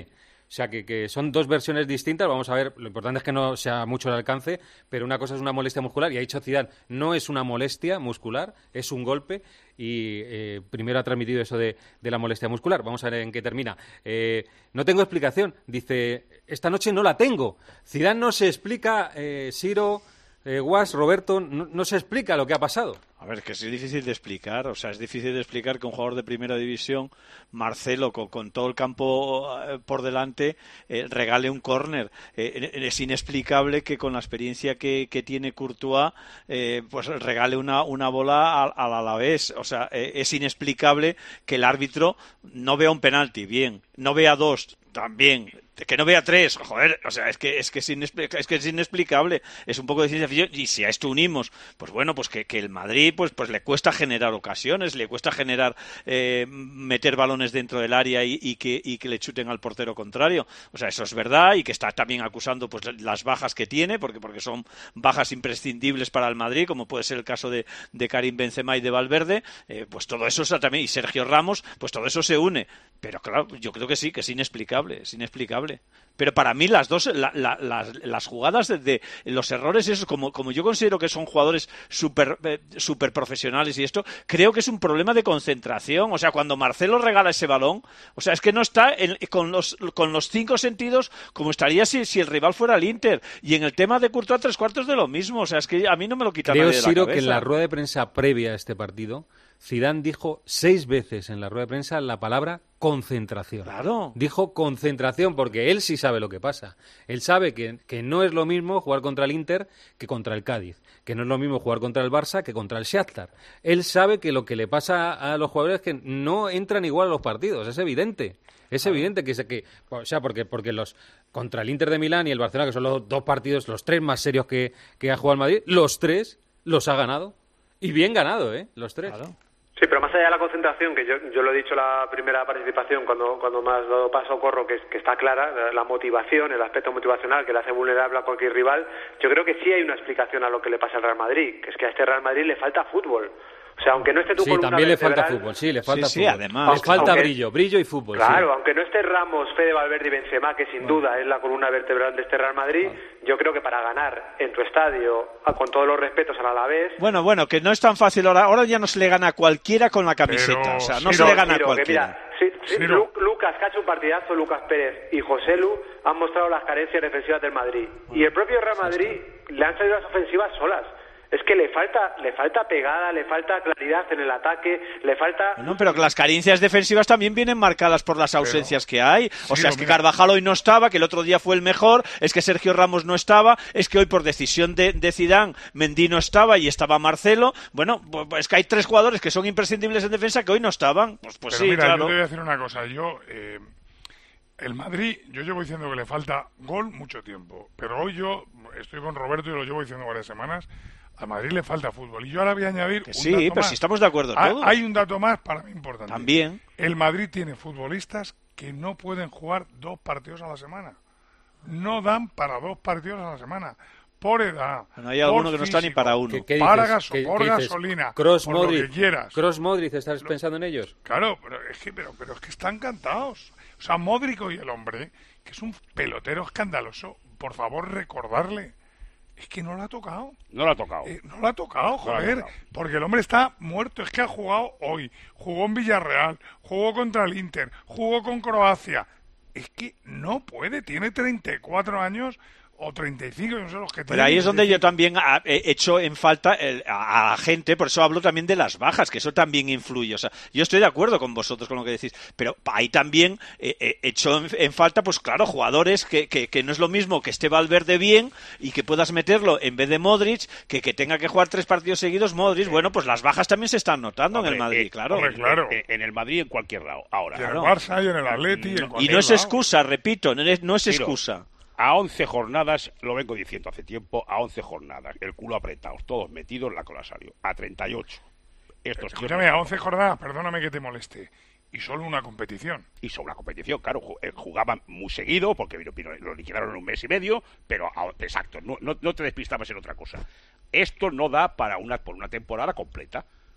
O sea, que, que son dos versiones distintas. Vamos a ver, lo importante es que no sea mucho el alcance, pero una cosa es una molestia muscular, y ha dicho Zidane, no es una molestia muscular, es un golpe, y eh, primero ha transmitido eso de, de la molestia muscular. Vamos a ver en qué termina. Eh, no tengo explicación. Dice, esta noche no la tengo. Zidane no se explica, eh, Siro... Eh, Guas, Roberto, no, no se explica lo que ha pasado. A ver, que es difícil de explicar, o sea, es difícil de explicar que un jugador de primera división, Marcelo, con, con todo el campo eh, por delante, eh, regale un córner. Eh, es inexplicable que con la experiencia que, que tiene Courtois, eh, pues regale una, una bola al, al Alavés. O sea, eh, es inexplicable que el árbitro no vea un penalti, bien, no vea dos, también, que no vea tres, joder, o sea, es que es que es, inexplicable, es que es inexplicable, es un poco de ciencia ficción. Y si a esto unimos, pues bueno, pues que, que el Madrid pues pues le cuesta generar ocasiones, le cuesta generar eh, meter balones dentro del área y, y que y que le chuten al portero contrario. O sea, eso es verdad, y que está también acusando pues las bajas que tiene, porque porque son bajas imprescindibles para el Madrid, como puede ser el caso de, de Karim Benzema y de Valverde. Eh, pues todo eso está también, y Sergio Ramos, pues todo eso se une. Pero claro, yo creo que sí, que es inexplicable, es inexplicable. Pero para mí las dos, la, la, las, las jugadas de, de los errores, esos, como, como yo considero que son jugadores súper eh, super profesionales y esto, creo que es un problema de concentración. O sea, cuando Marcelo regala ese balón, o sea, es que no está en, con, los, con los cinco sentidos como estaría si, si el rival fuera el Inter. Y en el tema de Courtois, tres cuartos de lo mismo. O sea, es que a mí no me lo quita Creo, nadie de la Ciro, cabeza. que en la rueda de prensa previa a este partido, Zidane dijo seis veces en la rueda de prensa la palabra concentración. Claro. Dijo concentración porque él sí sabe lo que pasa. Él sabe que, que no es lo mismo jugar contra el Inter que contra el Cádiz, que no es lo mismo jugar contra el Barça que contra el Shakhtar. Él sabe que lo que le pasa a los jugadores es que no entran igual a los partidos, es evidente. Es claro. evidente que, que o sea, porque porque los contra el Inter de Milán y el Barcelona, que son los dos partidos, los tres más serios que, que ha jugado el Madrid, los tres los ha ganado. Y bien ganado, ¿eh? Los tres. Claro. Sí, pero más allá de la concentración, que yo, yo lo he dicho en la primera participación cuando, cuando me has dado paso, Corro, que, que está clara, la motivación, el aspecto motivacional que le hace vulnerable a cualquier rival, yo creo que sí hay una explicación a lo que le pasa al Real Madrid, que es que a este Real Madrid le falta fútbol. O sea, aunque no esté tu sí, columna también le vertebral, falta fútbol, sí, le falta sí, fútbol. Sí, además. Le falta aunque, brillo, brillo y fútbol. Claro, sí. aunque no esté Ramos, Fede Valverde y Benzema, que sin duda es la columna vertebral de este Real Madrid, ah. yo creo que para ganar en tu estadio, con todos los respetos al Alavés... Bueno, bueno, que no es tan fácil ahora. Ahora ya no se le gana a cualquiera con la camiseta. Pero, o sea, no Ciro, se le gana Ciro, a cualquiera. Que mira, sí, sí, Lu, Lucas, que ha hecho un partidazo, Lucas Pérez y José Lu han mostrado las carencias defensivas del Madrid. Y el propio Real Madrid le han salido las ofensivas solas. Es que le falta le falta pegada, le falta claridad en el ataque, le falta... No, pero que las carencias defensivas también vienen marcadas por las ausencias pero, que hay. O sí, sea, es que Carvajal hoy no estaba, que el otro día fue el mejor, es que Sergio Ramos no estaba, es que hoy por decisión de, de Zidane, Mendy no estaba y estaba Marcelo. Bueno, pues es que hay tres jugadores que son imprescindibles en defensa que hoy no estaban. Pues, pues pero sí, mira, claro. Yo te voy a decir una cosa. Yo... Eh... El Madrid, yo llevo diciendo que le falta gol mucho tiempo, pero hoy yo estoy con Roberto y lo llevo diciendo varias semanas, al Madrid le falta fútbol. Y yo ahora voy a añadir que un sí, dato pero más. si estamos de acuerdo hay, todos. Hay un dato más para mí importante. También. El Madrid tiene futbolistas que no pueden jugar dos partidos a la semana. No dan para dos partidos a la semana. Por edad. No hay alguno que no está ni para uno. ¿Qué, qué para dices? gaso, ¿Qué, por qué gasolina, Cross, por Modric, lo que quieras. Cross, Modric, ¿estás lo, pensando en ellos? Claro, pero es que pero, pero es que están cantados. O sea, Modric y el hombre, que es un pelotero escandaloso, por favor recordarle, es que no lo ha tocado. No lo ha tocado. Eh, no lo ha tocado, joder, no lo ha tocado. Porque el hombre está muerto. Es que ha jugado hoy, jugó en Villarreal, jugó contra el Inter, jugó con Croacia. Es que no puede, tiene treinta y cuatro años... o treinta y cinco, no sé los que tienen. Pero ahí es donde yo también he hecho en falta el, a, a la gente, por eso hablo también de las bajas, que eso también influye. O sea, yo estoy de acuerdo con vosotros con lo que decís, pero ahí también he eh, hecho en, en falta, pues claro, jugadores que, que, que no es lo mismo que esté Valverde bien y que puedas meterlo en vez de Modric, que, que tenga que jugar tres partidos seguidos Modric. Bueno, pues las bajas también se están notando hombre, en el Madrid, eh, claro. Hombre, claro. En, en el Madrid en cualquier lado. Ahora, y en claro. el Barça y en el Atleti. Y, en y no es lado. excusa, repito, no es, no es excusa. A once jornadas, lo vengo diciendo hace tiempo, a once jornadas, el culo apretado, todos metidos en la cola salió, a treinta y ocho. Estos Escúchame, a once jornadas, perdóname que te moleste, y solo una competición. Y solo una competición, claro, jugaban muy seguido, porque vino, vino, lo liquidaron en un mes y medio, pero exacto, no, no, no te despistabas en otra cosa. Esto no da para una, por una temporada completa.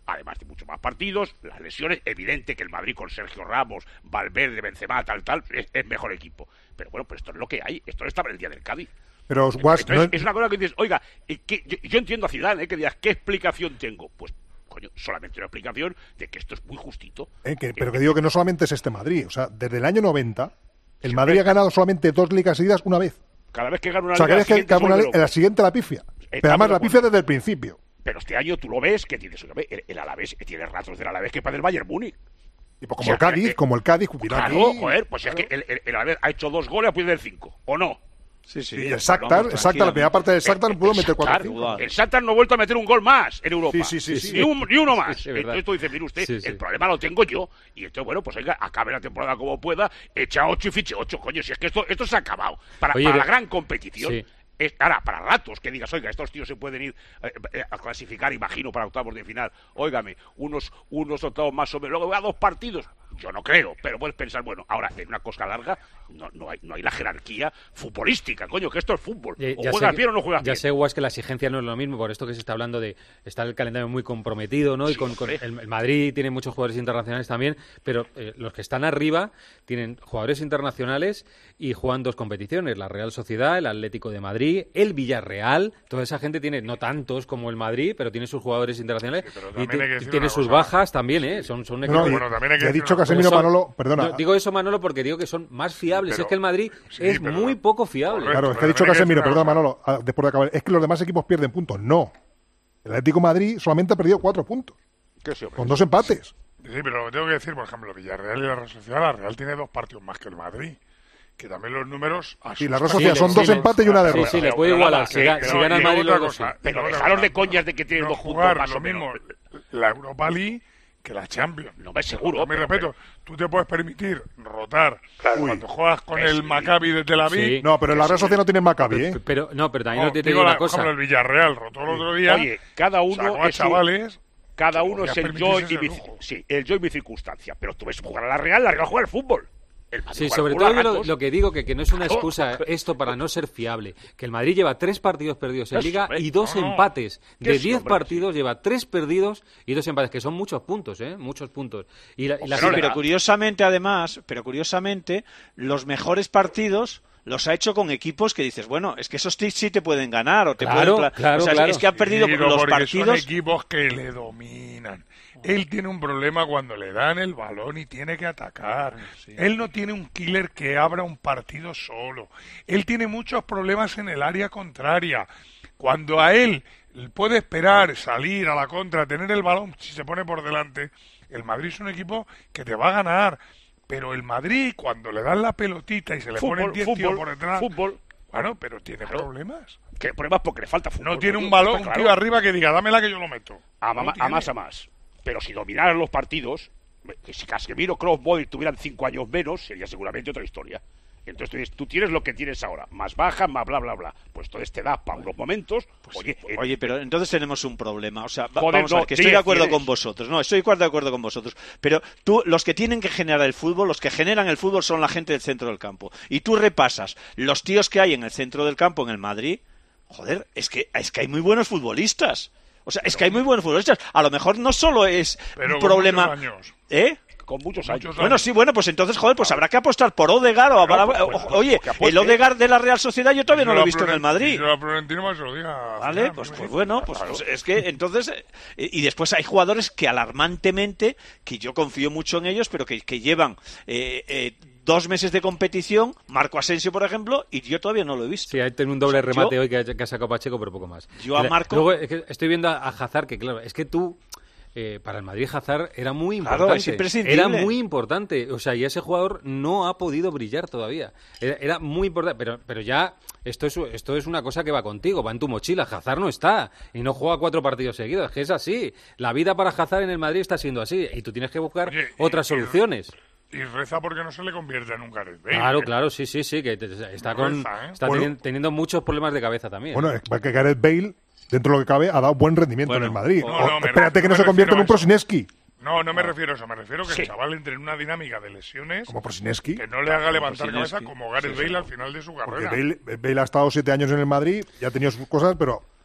además de muchos más partidos, las lesiones, evidente que el Madrid con Sergio Ramos, Valverde, Benzema, tal, tal, es, es mejor equipo. Pero bueno, pues esto es lo que hay, esto no estaba en el día del Cádiz. Pero, Guas, Entonces, no... es una cosa que dices, oiga, que yo, yo entiendo a Zidane, ¿eh? Que digas, ¿qué explicación tengo? Pues, coño, solamente una explicación de que esto es muy justito. Eh, que, pero que digo que no solamente es este Madrid, o sea, desde el año noventa, el sí, Madrid ha ganado solamente dos ligas seguidas una vez. Cada vez que gana una o sea, liga, cada vez que gana una liga, en la siguiente la pifia. Eh, pero además la pifia desde el principio. Pero este año tú lo ves, que tienes, el, el Alavés tiene ratos del Alavés que para el Bayern Múnich. Y pues como, o sea, el Cádiz, que, como el Cádiz, claro, aquí, joder, pues claro. Es que el, el, el Alavés ha hecho dos goles a puede del cinco, ¿o no? Sí, sí. Y el Shakhtar, el Shakhtar, la primera parte del Shakhtar no pudo meter cuatro. El Shakhtar no ha vuelto a meter un gol más en Europa. Sí, sí, sí. Ni, un, ni uno más. Sí, sí, entonces tú dices, mire usted, sí, sí. el problema lo tengo yo. Y entonces, bueno, pues venga, acabe la temporada como pueda, echa ocho y fiche ocho, coño, si es que esto, esto se ha acabado. Para, Oye, para la gran competición. Sí. Es, ahora, para ratos que digas, oiga, estos tíos se pueden ir eh, eh, a clasificar, imagino, para octavos de final. Óigame, unos, unos octavos más o menos, luego a dos partidos. Yo no creo, pero puedes pensar, bueno, ahora en una cosa larga no, no, hay, no hay la jerarquía futbolística, coño, que esto es fútbol. Ya, o ya juegas sé, bien o no juegas ya bien. Ya sé, Guas, que la exigencia no es lo mismo, por esto que se está hablando de estar el calendario muy comprometido, ¿no? Sí, y con, con el, el Madrid tiene muchos jugadores internacionales también, pero eh, los que están arriba tienen jugadores internacionales y juegan dos competiciones, la Real Sociedad, el Atlético de Madrid, el Villarreal, toda esa gente tiene, no tantos como el Madrid, pero tiene sus jugadores internacionales sí, y t- tiene sus cosa. bajas también, ¿eh? Son, son no, bueno, también hay que decir dicho Casemiro Manolo, perdona. No, digo eso, Manolo, porque digo que son más fiables. Pero, es que el Madrid sí, es pero, muy poco fiable. Correcto, claro, es que ha dicho Casemiro, perdona, Manolo, después de acabar, es que los demás equipos pierden puntos. No. El Atlético de Madrid solamente ha perdido cuatro puntos. ¿Qué sí, con dos empates. Sí, pero lo que tengo que decir, por ejemplo, Villarreal y la Real Sociedad, la Real tiene dos partidos más que el Madrid. Que también los números... Y la Real Sociedad son sí, dos sí, empates y una derrota. Sí, sí, le puede igualar. Si, ga, si gana el Madrid los dos. Pero dejaros de coñas de que tienen dos puntos más lo o mismo la Europa League que la Champions. No me seguro. Con mi respeto, tú te puedes permitir rotar claro. cuando juegas con es, el Maccabi de Tel Aviv. Sí. No, pero la Real Sociedad no tiene Maccabi, ¿eh? Pero, pero, no, pero también no, no te digo la, una cosa. Por ejemplo, el Villarreal rotó el otro día. Oye, cada uno es chavales. Cada uno es el yo y mi, sí, el yo y mi circunstancia. Pero tú ves jugar a la Real, la Real juega al fútbol. Sí, sobre todo lo, lo que digo, que, que no es una excusa esto para no ser fiable. Que el Madrid lleva tres partidos perdidos en Liga y dos no, empates. De diez partidos lleva tres perdidos y dos empates, que son muchos puntos, ¿eh? Muchos puntos. Y la, y la sí, pero curiosamente, además, pero curiosamente, los mejores partidos los ha hecho con equipos que dices, bueno, es que esos sí te pueden ganar o te claro, pueden... Claro, o sea, claro. Es que han perdido sí, los partidos... Son equipos que le dominan. Él tiene un problema cuando le dan el balón y tiene que atacar. Sí. Él no tiene un killer que abra un partido solo. Él tiene muchos problemas en el área contraria. Cuando a él puede esperar, salir a la contra, tener el balón, si se pone por delante, el Madrid es un equipo que te va a ganar. Pero el Madrid, cuando le dan la pelotita y se le fútbol, ponen diez tíos por detrás... Fútbol. Bueno, pero tiene claro. problemas. ¿Qué problemas? Porque le falta fútbol. No tiene un balón, un tío arriba que diga, dámela que yo lo meto. A, no ma- a más, a más. Pero si dominaran los partidos, que si Casemiro, Kroos, Modric tuvieran cinco años menos, sería seguramente otra historia. Entonces tú, dices, tú tienes lo que tienes ahora, más baja, más bla, bla, bla. Pues entonces te da para unos momentos. Pues oye, sí, eh, oye, pero entonces tenemos un problema. O sea, va, joder, vamos a ver, que estoy de acuerdo con vosotros. No, estoy de acuerdo con vosotros. Pero tú, los que tienen que generar el fútbol, los que generan el fútbol son la gente del centro del campo. Y tú repasas los tíos que hay en el centro del campo en el Madrid. Joder, es que, es que hay muy buenos futbolistas. O sea, es que hay muy buenos futbolistas. A lo mejor no solo es pero un problema... Con muchos años. ¿Eh? Con muchos años. Muchos bueno, años. sí, bueno, pues entonces, joder, pues habrá que apostar por Odegaard o claro, para... pues, pues, Oye, pues, el Odegaard de la Real Sociedad yo todavía yo no lo he visto en el Madrid. Yo la Florentino más lo diga. Vale, pues, pues bueno, pues, pues es que entonces... Y después hay jugadores que alarmantemente, que yo confío mucho en ellos, pero que, que llevan... Eh, eh, dos meses de competición, Marco Asensio, por ejemplo, y yo todavía no lo he visto. Sí, hay tenido un doble o sea, remate yo, hoy que ha, que ha sacado Pacheco, pero poco más. Yo a Marco... Luego es que estoy viendo a Hazard, que claro, es que tú... Eh, para el Madrid Hazard era muy importante. Claro, es imprescindible. Era muy importante. O sea, y ese jugador no ha podido brillar todavía. Era, era muy importante. Pero, pero ya, esto es, esto es una cosa que va contigo, va en tu mochila. Hazard no está. Y no juega cuatro partidos seguidos. Es que es así. La vida para Hazard en el Madrid está siendo así. Y tú tienes que buscar Oye, otras y, soluciones. Y reza porque no se le convierta en un Gareth Bale. Claro, ¿eh? claro, sí, sí, sí. Que está, con, reza, ¿eh? está bueno, teniendo, teniendo muchos problemas de cabeza también. Bueno, es que Gareth Bale... Dentro de lo que cabe, ha dado buen rendimiento bueno, en el Madrid. No, no, o, espérate que no se convierta en un Prosineski. No, no me refiero a eso. Me refiero a que sí. el chaval entre en una dinámica de lesiones como Prosineski, que no le haga levantar Prosineski. cabeza como Gareth sí, Bale sí. al final de su carrera. Porque Bale, Bale ha estado siete años en el Madrid, ya ha tenido sus cosas, pero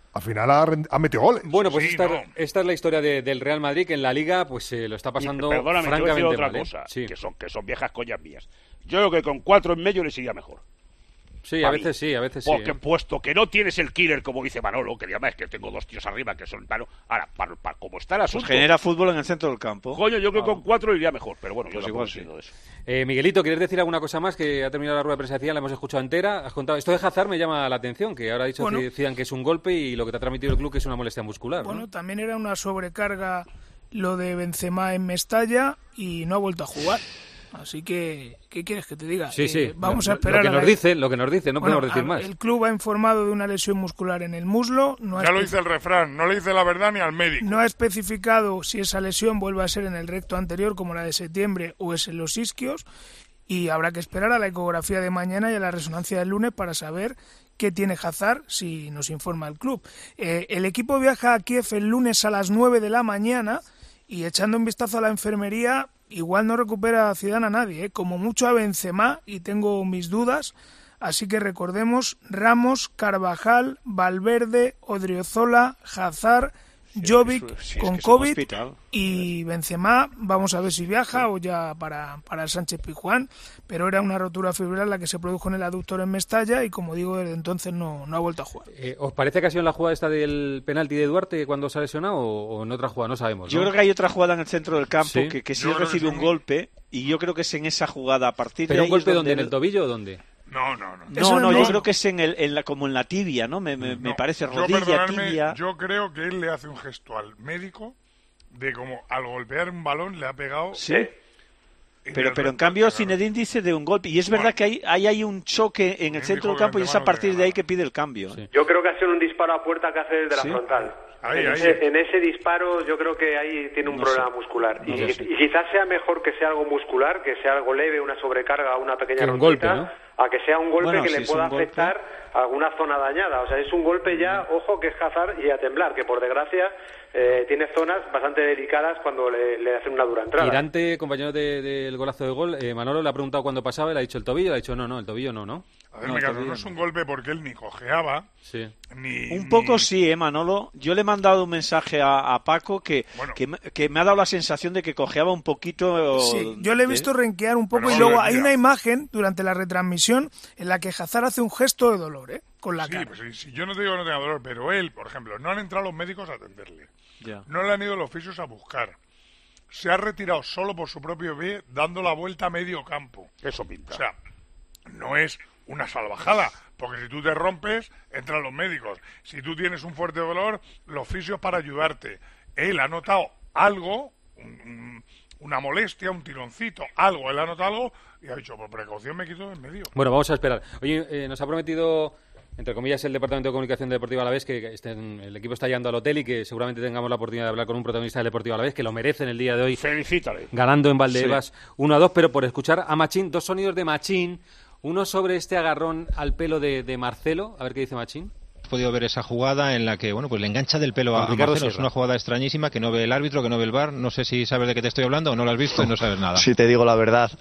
al final ha, ha metido goles. Bueno, pues Sí, esta, no. esta es la historia de, del Real Madrid, que en la Liga pues eh, lo está pasando Y, perdóname, te voy a francamente decir otra mal, ¿eh? cosa, Sí. que, son, que son viejas coñas mías. Yo creo que con cuatro en medio les iría mejor. Sí, a Para veces mí. sí, a veces sí. Porque ¿eh? puesto que no tienes el killer, como dice Manolo, que además es que tengo dos tíos arriba que son... Bueno, ahora, para, para, como está el asunto... Pues genera fútbol en el centro del campo. Coño, yo creo que Ah. con cuatro iría mejor, pero bueno, Pues yo igual tampoco sí. entiendo eso. Eh, Miguelito, ¿quieres decir alguna cosa más? Que ha terminado la rueda de prensa, decía, la hemos escuchado entera. Has contado esto de Hazard, me llama la atención, que ahora ha dicho Bueno. Zidane que es un golpe y lo que te ha transmitido el club que es una molestia muscular. Bueno, ¿no? también era una sobrecarga lo de Benzema en Mestalla y no ha vuelto a jugar. Así que, ¿qué quieres que te diga? Sí, Eh, sí. Vamos Lo- a esperar Lo que a nos la- dice, lo que nos dice, no Bueno, podemos decir a- más. El club ha informado de una lesión muscular en el muslo. No ha Ya lo espe- dice el refrán, no le dice la verdad ni al médico. No ha especificado si esa lesión vuelve a ser en el recto anterior como la de septiembre o es en los isquios, y habrá que esperar a la ecografía de mañana y a la resonancia del lunes para saber qué tiene Hazard, si nos informa el club. Eh, el equipo viaja a Kiev el lunes a las nueve de la mañana y, echando un vistazo a la enfermería, igual no recupera a Zidane a nadie, ¿eh? Como mucho a Benzema, y tengo mis dudas. Así que recordemos: Ramos, Carvajal, Valverde, Odriozola, Hazard, Jovic si es con que es un COVID hospital. y Benzema, vamos a ver si viaja o ya para, para el Sánchez Pizjuán, pero era una rotura fibrilar la que se produjo en el aductor en Mestalla y, como digo, desde entonces no, no ha vuelto a jugar. Eh, ¿Os parece que ha sido en la jugada esta del penalti de Duarte cuando se ha lesionado o, o en otra jugada? No sabemos, Yo ¿no? creo que hay otra jugada en el centro del campo Sí. que, que sí Yo creo que recibe sí. un golpe, y yo creo que es en esa jugada a partir ¿Pero de un ahí golpe es dónde? donde ¿En el tobillo o dónde? No, no, no. No, Eso no, no. yo creo que es en el, en la, como en la tibia, ¿no? Me, me, me No. parece Yo, rodilla, perdonadme, tibia. yo creo que él le hace un gesto al médico de como al golpear un balón le ha pegado... Sí. en Pero, el pero en recto cambio del Zinedine dice de un golpe, y es verdad que hay, hay, hay un choque en el Él centro dijo del que campo y es a Benzema no partir tenía de ahí nada. que pide el cambio. Sí. Yo creo que ha sido un disparo a puerta que hace desde la Sí. frontal. Ahí, en, ahí. Ese, en ese disparo yo creo que ahí tiene un No problema sé. muscular. No y, lo sé. y quizás sea mejor que sea algo muscular, que sea algo leve, una sobrecarga, una pequeña Que un rotita, golpe, a que sea un golpe Bueno, que si le es pueda un golpe. afectar a alguna zona dañada. O sea, es un golpe ya, ojo, que es Hazard y a temblar, que por desgracia eh, tiene zonas bastante delicadas cuando le, le hacen una dura entrada. Tirante, compañero de- del golazo de gol, eh, Manolo le ha preguntado cuándo pasaba y le ha dicho el tobillo, le ha dicho no, no, el tobillo no, ¿no? A ver, No, me caso, todavía no es no. un golpe porque él ni cojeaba, Sí. ni... Un poco ni- sí, eh, Manolo. Yo le he mandado un mensaje a, a Paco que, Bueno. que, me- que me ha dado la sensación de que cojeaba un poquito. Sí, yo le he de- visto renquear un poco Pero y vamos a luego ver, hay mira. una imagen durante la retransmisión en la que Hazard hace un gesto de dolor, ¿eh? Con la Sí, cara. pues sí, sí, yo no te digo que no tenga dolor, pero él, por ejemplo, no han entrado los médicos a atenderle. Ya. No le han ido los fisios a buscar. Se ha retirado solo por su propio pie, dando la vuelta a medio campo. Eso pinta. O sea, no es una salvajada, porque si tú te rompes, entran los médicos. Si tú tienes un fuerte dolor, los fisios para ayudarte. Él ha notado algo, un- un- una molestia, un tironcito, algo, él ha notado algo y ha dicho, por precaución me quito de en medio. Bueno, vamos a esperar. Oye, eh, nos ha prometido, entre comillas, el Departamento de Comunicación de Deportivo Alavés, que que estén- el equipo está llegando al hotel y que seguramente tengamos la oportunidad de hablar con un protagonista del Deportivo Alavés, que lo merece en el día de hoy, Felicítale. ganando en Valdebebas uno a dos, pero por escuchar a Machín, dos sonidos de Machín, uno sobre este agarrón al pelo de, de Marcelo, a ver qué dice Machín. He podido ver esa jugada en la que, bueno, pues le engancha del pelo a, Con a Ricardo Marcelo. Es Sierra. una jugada extrañísima que no ve el árbitro, que no ve el V A R. No sé si sabes de qué te estoy hablando o no lo has visto y no sabes nada. Si te digo la verdad,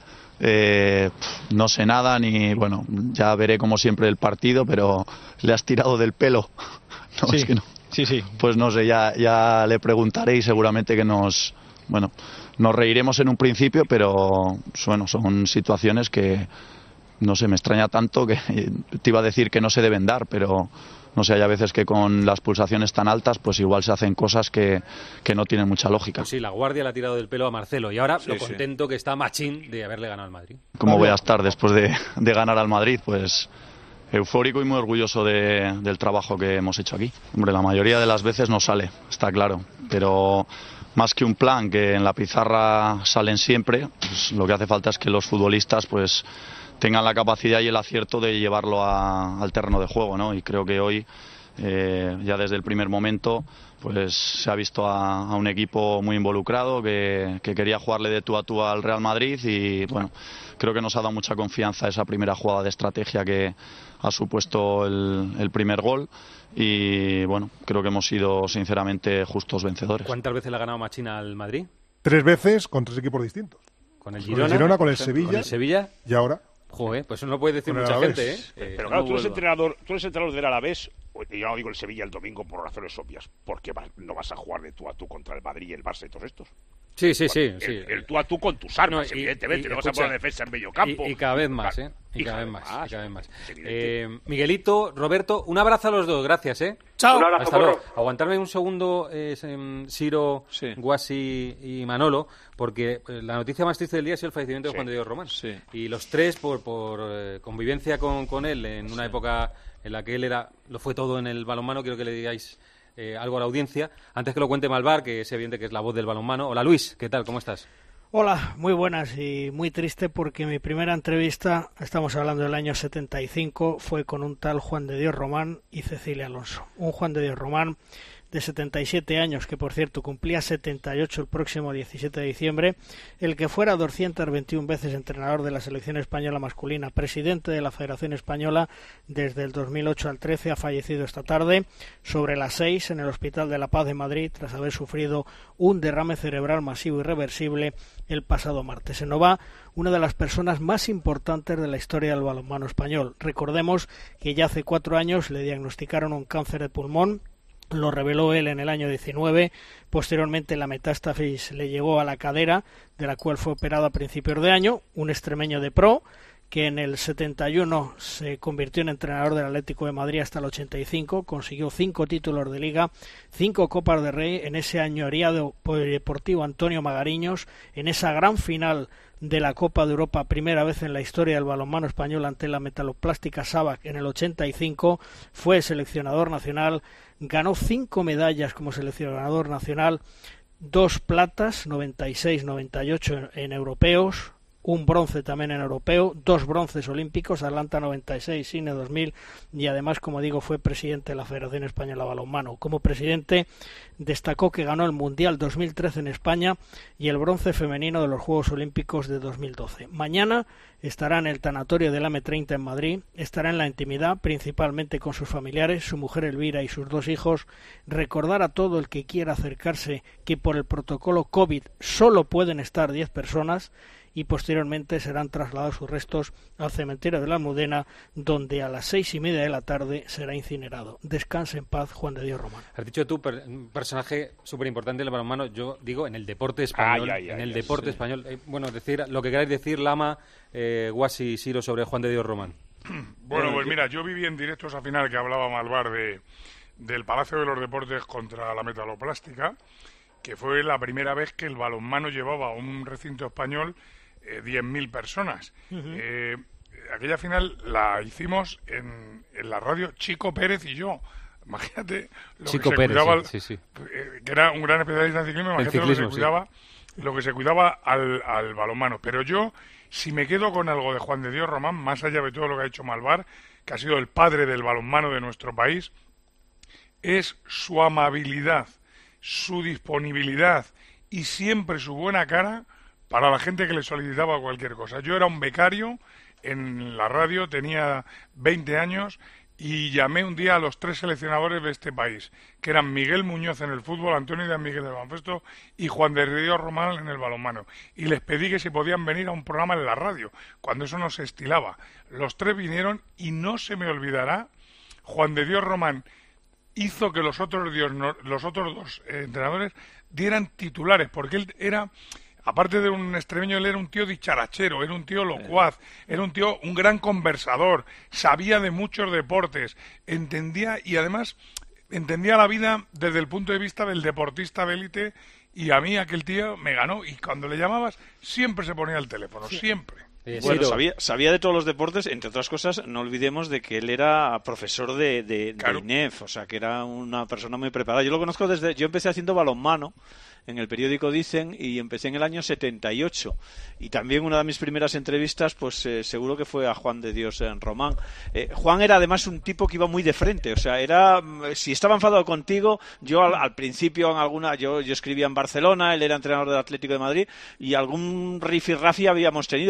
eh, pf, no sé nada, ni bueno, ya veré como siempre el partido, pero le has tirado del pelo. No, Sí, es que no. sí, sí. Pues no sé, ya, ya le preguntaré y seguramente que nos, bueno, nos reiremos en un principio, pero bueno, son situaciones que, no sé, me extraña tanto que te iba a decir que no se deben dar, pero no sé, hay a veces que con las pulsaciones tan altas, pues igual se hacen cosas que, que no tienen mucha lógica. Pues sí, la Guardia le ha tirado del pelo a Marcelo y ahora Sí, lo sí. contento que está Machín de haberle ganado al Madrid. ¿Cómo voy a estar después de, de ganar al Madrid? Pues eufórico y muy orgulloso de- del trabajo que hemos hecho aquí. Hombre, la mayoría de las veces no sale, está claro, pero más que un plan que en la pizarra salen siempre, pues lo que hace falta es que los futbolistas pues tengan la capacidad y el acierto de llevarlo a- al terreno de juego, ¿no? Y creo que hoy, eh, ya desde el primer momento, pues se ha visto a, a un equipo muy involucrado que, que quería jugarle de tú a tú al Real Madrid y bueno, creo que nos ha dado mucha confianza esa primera jugada de estrategia que ha supuesto el, el primer gol y bueno, creo que hemos sido sinceramente justos vencedores. ¿Cuántas veces le ha ganado Machín al Madrid? Tres veces con tres equipos distintos. Con el Con el Girona, Girona, con el por ejemplo, Sevilla. con el Sevilla. y ahora Joder, pues eso no lo puede decir Con el mucha Alavés. gente, ¿eh? Eh, Pero claro, no tú eres vuelva. entrenador, tú eres entrenador del Alavés yo no digo el Sevilla el domingo por razones obvias, porque vas, no vas a jugar de tú a tú contra el Madrid y el Barça y todos estos. Sí, sí, sí. El, sí. el tú a tú con tus armas, no, y, evidentemente, y, y, no vas escucha, a poner defensa en medio campo. Y, y cada vez más, ¿eh? Y, y cada, cada vez más, más, y cada vez más. Eh, Miguelito, Roberto, un abrazo a los dos, gracias, ¿eh? Chao. Un abrazo, Hasta luego. Aguantarme un segundo, eh, Siro, sí. Guasi y Manolo, porque la noticia más triste del día ha sido el fallecimiento sí. de Juan de Dios Román. Sí. Y los tres, por, por eh, convivencia con, con él en una sí. época en la que él era lo fue todo en el balonmano, quiero que le digáis eh, algo a la audiencia. Antes que lo cuente Malvar, que es evidente que es la voz del balonmano. Hola Luis, ¿qué tal? ¿Cómo estás? Hola, muy buenas y muy triste porque mi primera entrevista, estamos hablando del año setenta y cinco, fue con un tal Juan de Dios Román y Cecilia Alonso. Un Juan de Dios Román de setenta y siete años, que por cierto cumplía setenta y ocho el próximo diecisiete de diciembre, el que fuera doscientas veintiuna veces entrenador de la selección española masculina, presidente de la Federación Española desde el dos mil ocho al trece, ha fallecido esta tarde sobre las seis en el Hospital de la Paz de Madrid tras haber sufrido un derrame cerebral masivo irreversible el pasado martes. Se nos va una de las personas más importantes de la historia del balonmano español. Recordemos que ya hace cuatro años le diagnosticaron un cáncer de pulmón. Lo reveló él en el año diecinueve, posteriormente la metástasis le llegó a la cadera, de la cual fue operado a principios de año, un extremeño de pro, que en el setenta y uno se convirtió en entrenador del Atlético de Madrid hasta el ochenta y cinco, consiguió cinco títulos de Liga, cinco Copas de Rey, en ese añoreado polideportivo Antonio Magariños, en esa gran final de la Copa de Europa, primera vez en la historia del balonmano español ante la Metaloplástica Sabac en el ochenta y cinco, fue seleccionador nacional, ganó cinco medallas como seleccionador nacional, dos platas, noventa y seis noventa y ocho en europeos, un bronce también en europeo, dos bronces olímpicos, Atlanta noventa y seis, Sydney dos mil, y además, como digo, fue presidente de la Federación Española de Balonmano. Como presidente destacó que ganó el Mundial dos mil trece en España y el bronce femenino de los Juegos Olímpicos de dos mil doce. Mañana estará en el tanatorio del A M treinta en Madrid, estará en la intimidad, principalmente con sus familiares, su mujer Elvira y sus dos hijos. Recordar a todo el que quiera acercarse que por el protocolo COVID solo pueden estar diez personas, y posteriormente serán trasladados sus restos al cementerio de la Almudena, donde a las seis y media de la tarde será incinerado. Descanse en paz, Juan de Dios Román. Has dicho tú, per, un personaje súper importante del balonmano, yo digo en el deporte español, ay, ay, en el ay, deporte sí. español. Eh, bueno, decir lo que queráis decir, Lama, eh, Guasi y Siro, sobre Juan de Dios Román. Bueno, pues mira, yo viví en directo esa final que hablaba Malvar de, del Palacio de los Deportes contra la Metaloplástica, que fue la primera vez que el balonmano llevaba a un recinto español eh, diez mil personas. Uh-huh. Eh, aquella final la hicimos en, en la radio Chico Pérez y yo. Imagínate lo Chico que se Pérez, cuidaba, sí, sí, sí. Eh, que era un gran especialista en ciclismo, imagínate ciclismo, lo que se cuidaba, sí. lo que se cuidaba al, al balonmano. Pero yo, si me quedo con algo de Juan de Dios Román, más allá de todo lo que ha hecho Malvar, que ha sido el padre del balonmano de nuestro país, es su amabilidad, su disponibilidad y siempre su buena cara para la gente que le solicitaba cualquier cosa. Yo era un becario en la radio, tenía veinte años y llamé un día a los tres seleccionadores de este país, que eran Miguel Muñoz en el fútbol, Antonio Díaz Miguel del baloncesto y Juan de Dios Román en el balonmano. Y les pedí que si podían venir a un programa en la radio, cuando eso no se estilaba. Los tres vinieron y no se me olvidará, Juan de Dios Román hizo que los otros, Dios, los otros dos eh, entrenadores dieran titulares, porque él era, aparte de un extremeño, él era un tío dicharachero, era un tío locuaz, era un tío, un gran conversador, sabía de muchos deportes, entendía y además entendía la vida desde el punto de vista del deportista de élite, y a mí aquel tío me ganó, y cuando le llamabas siempre se ponía el teléfono, sí. siempre. Bueno, sabía, sabía de todos los deportes, entre otras cosas, no olvidemos de que él era profesor de, de, claro. de I N E F, o sea, que era una persona muy preparada. Yo lo conozco desde, yo empecé haciendo balonmano en el periódico Dicen y empecé en el año setenta y ocho, y también una de mis primeras entrevistas, pues eh, seguro que fue a Juan de Dios en Román. Eh, Juan era además un tipo que iba muy de frente, o sea, era, si estaba enfadado contigo, yo al, al principio en alguna, yo, yo escribía en Barcelona, él era entrenador del Atlético de Madrid, y algún rifirrafi habíamos tenido, pero siempre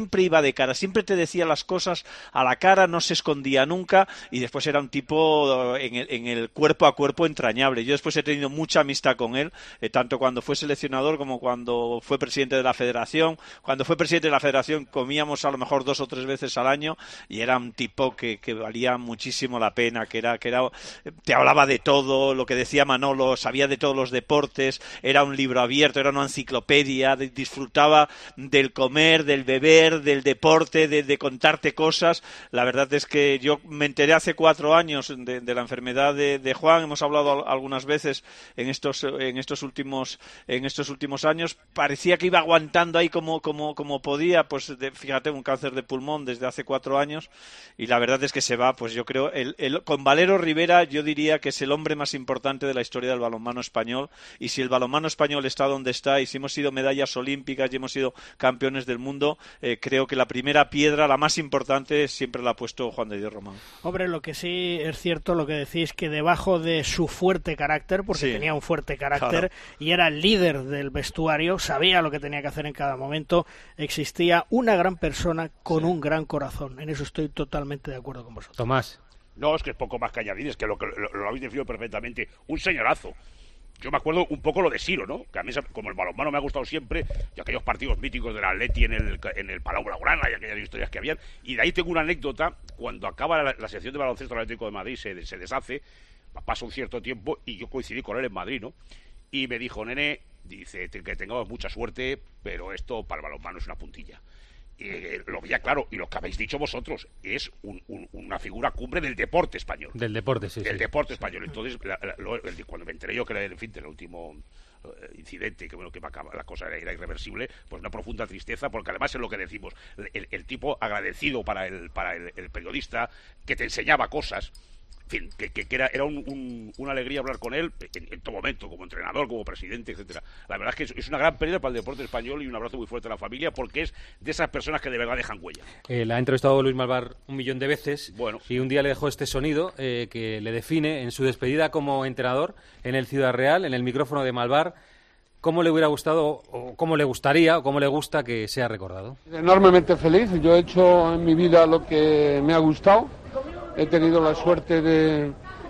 siempre iba de cara, siempre te decía las cosas a la cara, no se escondía nunca, y después era un tipo en el, en el cuerpo a cuerpo entrañable. Yo después he tenido mucha amistad con él, eh, tanto cuando fue seleccionador como cuando fue presidente de la federación. Cuando fue presidente de la federación comíamos a lo mejor dos o tres veces al año, y era un tipo que, que valía muchísimo la pena, que era, que era, te hablaba de todo, lo que decía Manolo, sabía de todos los deportes, era un libro abierto, era una enciclopedia, de, disfrutaba del comer, del beber, del deporte, de, de contarte cosas. La verdad es que yo me enteré hace cuatro años de, de la enfermedad de, de Juan, hemos hablado algunas veces en estos, en estos últimos, en estos últimos años, parecía que iba aguantando ahí como, como, como podía, pues de, fíjate, un cáncer de pulmón desde hace cuatro años, y la verdad es que se va, pues yo creo, el, el, con Valero Rivera yo diría que es el hombre más importante de la historia del balonmano español, y si el balonmano español está donde está, y si hemos sido medallas olímpicas y hemos sido campeones del mundo, eh, creo que la primera piedra, la más importante, siempre la ha puesto Juan de Dios Román. Hombre, lo que sí es cierto, lo que decís, que debajo de su fuerte carácter, porque sí, tenía un fuerte carácter, claro, y era el líder del vestuario, sabía lo que tenía que hacer en cada momento, existía una gran persona con sí. un gran corazón. En eso estoy totalmente de acuerdo con vosotros. Tomás. No, es que es poco más que añadir, es que lo, lo, lo habéis definido perfectamente. Un señorazo. Yo me acuerdo un poco lo de Siro, ¿no? Que a mí, como el balonmano me ha gustado siempre, y aquellos partidos míticos del Atleti en el, en el Palau Blaugrana y aquellas historias que habían. Y de ahí tengo una anécdota, cuando acaba la, la sección de baloncesto del Atlético de Madrid, se, se deshace, pasa un cierto tiempo y yo coincidí con él en Madrid, ¿no? Y me dijo, nene, dice, que tengamos mucha suerte, pero esto para el balonmano es una puntilla. Y eh, lo veía claro, y lo que habéis dicho vosotros, es un, un, una figura cumbre del deporte español. Del deporte, sí. Del sí. deporte español. Entonces, la, la, lo, el, cuando me enteré yo que era el fin del último eh, incidente, que bueno, que la cosa era, era irreversible, pues una profunda tristeza, porque además es lo que decimos, el, el tipo agradecido para el, para el, el periodista, que te enseñaba cosas. En fin, que, que, que era, era un, un, una alegría hablar con él en, en todo momento, como entrenador, como presidente, etcétera. La verdad es que es, es una gran pérdida para el deporte español, y un abrazo muy fuerte a la familia, porque es de esas personas que de verdad dejan huella. Eh, la ha entrevistado Luis Malvar un millón de veces, bueno, y un día le dejó este sonido eh, que le define en su despedida como entrenador en el Ciudad Real, en el micrófono de Malvar. ¿Cómo le hubiera gustado, o cómo le gustaría, o cómo le gusta que sea recordado? Enormemente feliz. Yo he hecho en mi vida lo que me ha gustado. He tenido la suerte de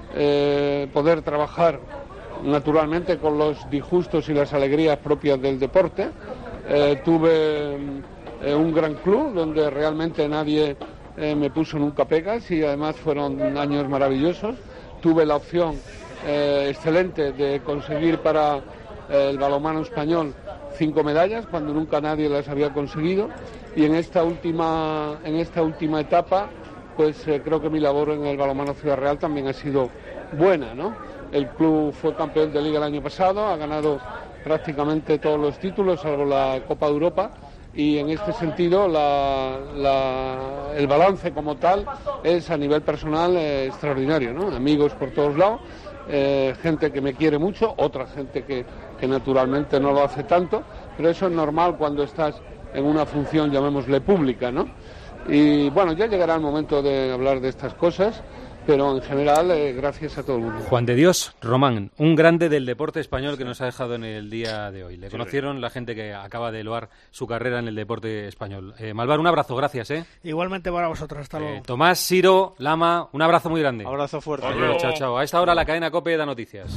eh, poder trabajar naturalmente con los disgustos y las alegrías propias del deporte. Eh, tuve eh, un gran club donde realmente nadie eh, me puso nunca pegas, y además fueron años maravillosos. Tuve la opción eh, excelente de conseguir para eh, el balonmano español cinco medallas cuando nunca nadie las había conseguido, y en esta última, en esta última etapa pues eh, creo que mi labor en el balonmano Ciudad Real también ha sido buena, ¿no? El club fue campeón de Liga el año pasado, ha ganado prácticamente todos los títulos, salvo la Copa de Europa, y en este sentido la, la, el balance como tal es a nivel personal eh, extraordinario, ¿no? Amigos por todos lados, eh, gente que me quiere mucho, otra gente que, que naturalmente no lo hace tanto, pero eso es normal cuando estás en una función, llamémosle pública, ¿no? Y bueno, ya llegará el momento de hablar de estas cosas, pero en general, eh, gracias a todo el mundo. Juan de Dios Román, un grande del deporte español que nos ha dejado en el día de hoy. Le conocieron la gente que acaba de loar su carrera en el deporte español. Eh, Malvar, un abrazo, gracias. ¿eh? Igualmente para vosotros, hasta luego. Eh, Tomás, Siro, Lama, un abrazo muy grande. Abrazo fuerte. Adiós, chao, chao. A esta hora la cadena COPE da noticias.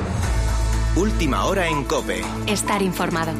Última hora en COPE. Estar informado.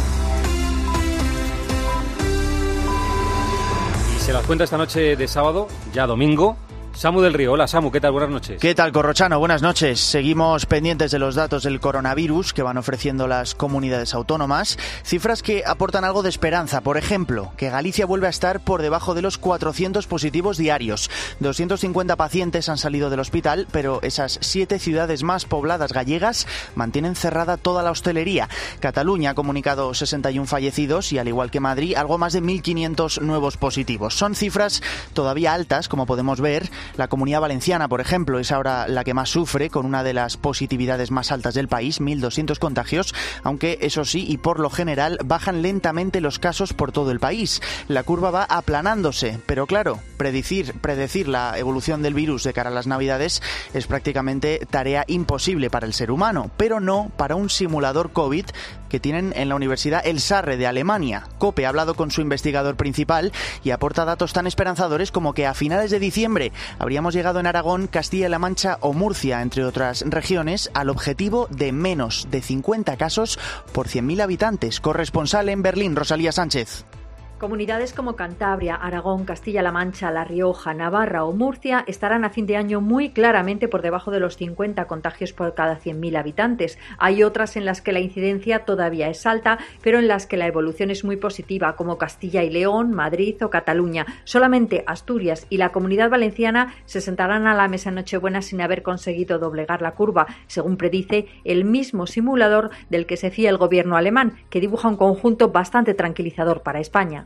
Se las cuenta esta noche de sábado, ya domingo, Samu del Río. Hola Samu, ¿qué tal? Buenas noches. ¿Qué tal, Corrochano? Buenas noches. Seguimos pendientes de los datos del coronavirus que van ofreciendo las comunidades autónomas. Cifras que aportan algo de esperanza. Por ejemplo, que Galicia vuelve a estar por debajo de los cuatrocientos positivos diarios. doscientos cincuenta pacientes han salido del hospital, pero esas siete ciudades más pobladas gallegas mantienen cerrada toda la hostelería. Cataluña ha comunicado sesenta y uno fallecidos y, al igual que Madrid, algo más de mil quinientos nuevos positivos. Son cifras todavía altas, como podemos ver. La Comunidad Valenciana, por ejemplo, es ahora la que más sufre, con una de las positividades más altas del país, mil doscientos contagios, aunque eso sí, y por lo general, bajan lentamente los casos por todo el país. La curva va aplanándose, pero claro, predecir, predecir la evolución del virus de cara a las Navidades es prácticamente tarea imposible para el ser humano, pero no para un simulador COVID que tienen en la Universidad El Sarre de Alemania. COPE ha hablado con su investigador principal y aporta datos tan esperanzadores como que a finales de diciembre habríamos llegado en Aragón, Castilla-La Mancha o Murcia, entre otras regiones, al objetivo de menos de cincuenta casos por cien mil habitantes. Corresponsal en Berlín, Rosalía Sánchez. Comunidades como Cantabria, Aragón, Castilla-La Mancha, La Rioja, Navarra o Murcia estarán a fin de año muy claramente por debajo de los cincuenta contagios por cada cien mil habitantes. Hay otras en las que la incidencia todavía es alta, pero en las que la evolución es muy positiva, como Castilla y León, Madrid o Cataluña. Solamente Asturias y la Comunidad Valenciana se sentarán a la mesa en Nochebuena sin haber conseguido doblegar la curva, según predice el mismo simulador del que se fía el gobierno alemán, que dibuja un conjunto bastante tranquilizador para España.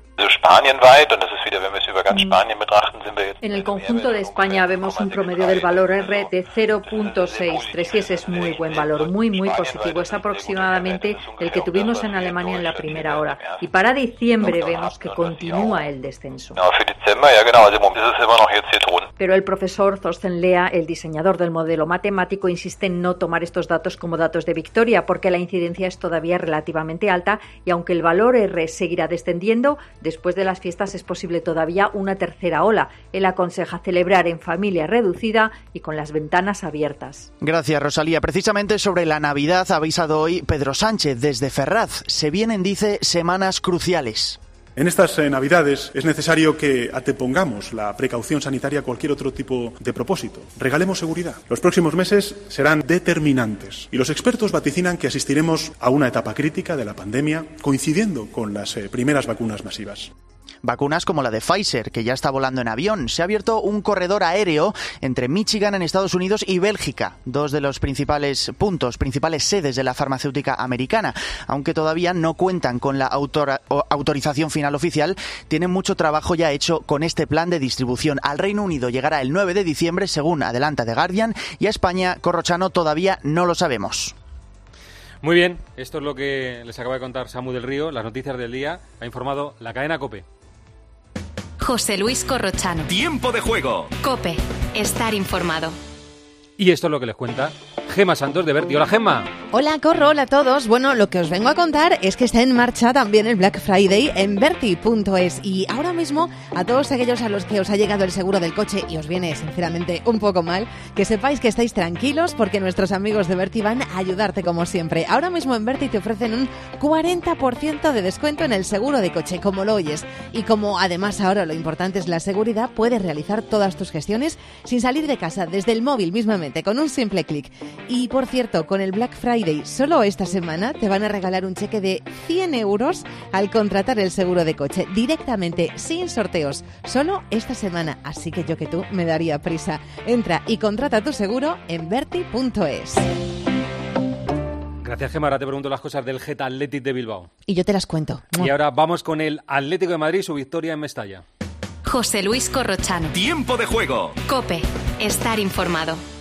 En el conjunto de España vemos un promedio del valor R de cero punto seiscientos treinta y ese es muy buen valor, muy muy positivo. Es aproximadamente el que tuvimos en Alemania en la primera hora. Y para diciembre vemos que continúa el descenso. Pero el profesor Thorsten Lea, el diseñador del modelo matemático, insiste en no tomar estos datos como datos de victoria, porque la incidencia es todavía relativamente alta y aunque el valor R seguirá descendiendo, después de las fiestas es posible todavía una tercera ola. Él aconseja celebrar en familia reducida y con las ventanas abiertas. Gracias, Rosalía. Precisamente sobre la Navidad ha avisado hoy Pedro Sánchez desde Ferraz. Se vienen, dice, semanas cruciales. En estas eh, Navidades es necesario que antepongamos la precaución sanitaria a cualquier otro tipo de propósito. Regalemos seguridad. Los próximos meses serán determinantes y los expertos vaticinan que asistiremos a una etapa crítica de la pandemia coincidiendo con las eh, primeras vacunas masivas. Vacunas como la de Pfizer, que ya está volando en avión. Se ha abierto un corredor aéreo entre Michigan en Estados Unidos y Bélgica, dos de los principales puntos, principales sedes de la farmacéutica americana. Aunque todavía no cuentan con la autora, autorización final oficial, tienen mucho trabajo ya hecho con este plan de distribución. Al Reino Unido llegará el nueve de diciembre, según adelanta The Guardian, y a España, Corrochano, todavía no lo sabemos. Muy bien, esto es lo que les acaba de contar Samu del Río, las noticias del día, ha informado la cadena COPE. José Luis Corrochano. Tiempo de juego. COPE. Estar informado. Y esto es lo que les cuenta Gemma Santos de Berti. Hola, Gemma. Hola, Corro, hola a todos. Bueno, lo que os vengo a contar es que está en marcha también el Black Friday en Berti punto es. Y ahora mismo, a todos aquellos a los que os ha llegado el seguro del coche y os viene sinceramente un poco mal, que sepáis que estáis tranquilos porque nuestros amigos de Berti van a ayudarte como siempre. Ahora mismo en Berti te ofrecen un cuarenta por ciento de descuento en el seguro de coche, como lo oyes. Y como además ahora lo importante es la seguridad, puedes realizar todas tus gestiones sin salir de casa, desde el móvil mismamente, con un simple clic. Y por cierto, con el Black Friday, solo esta semana te van a regalar un cheque de cien euros al contratar el seguro de coche, directamente, sin sorteos, solo esta semana. Así que yo que tú me daría prisa. Entra y contrata tu seguro en Berti punto es. Gracias, Gemma. Ahora te pregunto las cosas del Geta Athletic de Bilbao. Y yo te las cuento. Y ahora vamos con el Atlético de Madrid, su victoria en Mestalla. José Luis Corrochano. Tiempo de juego. COPE. Estar informado.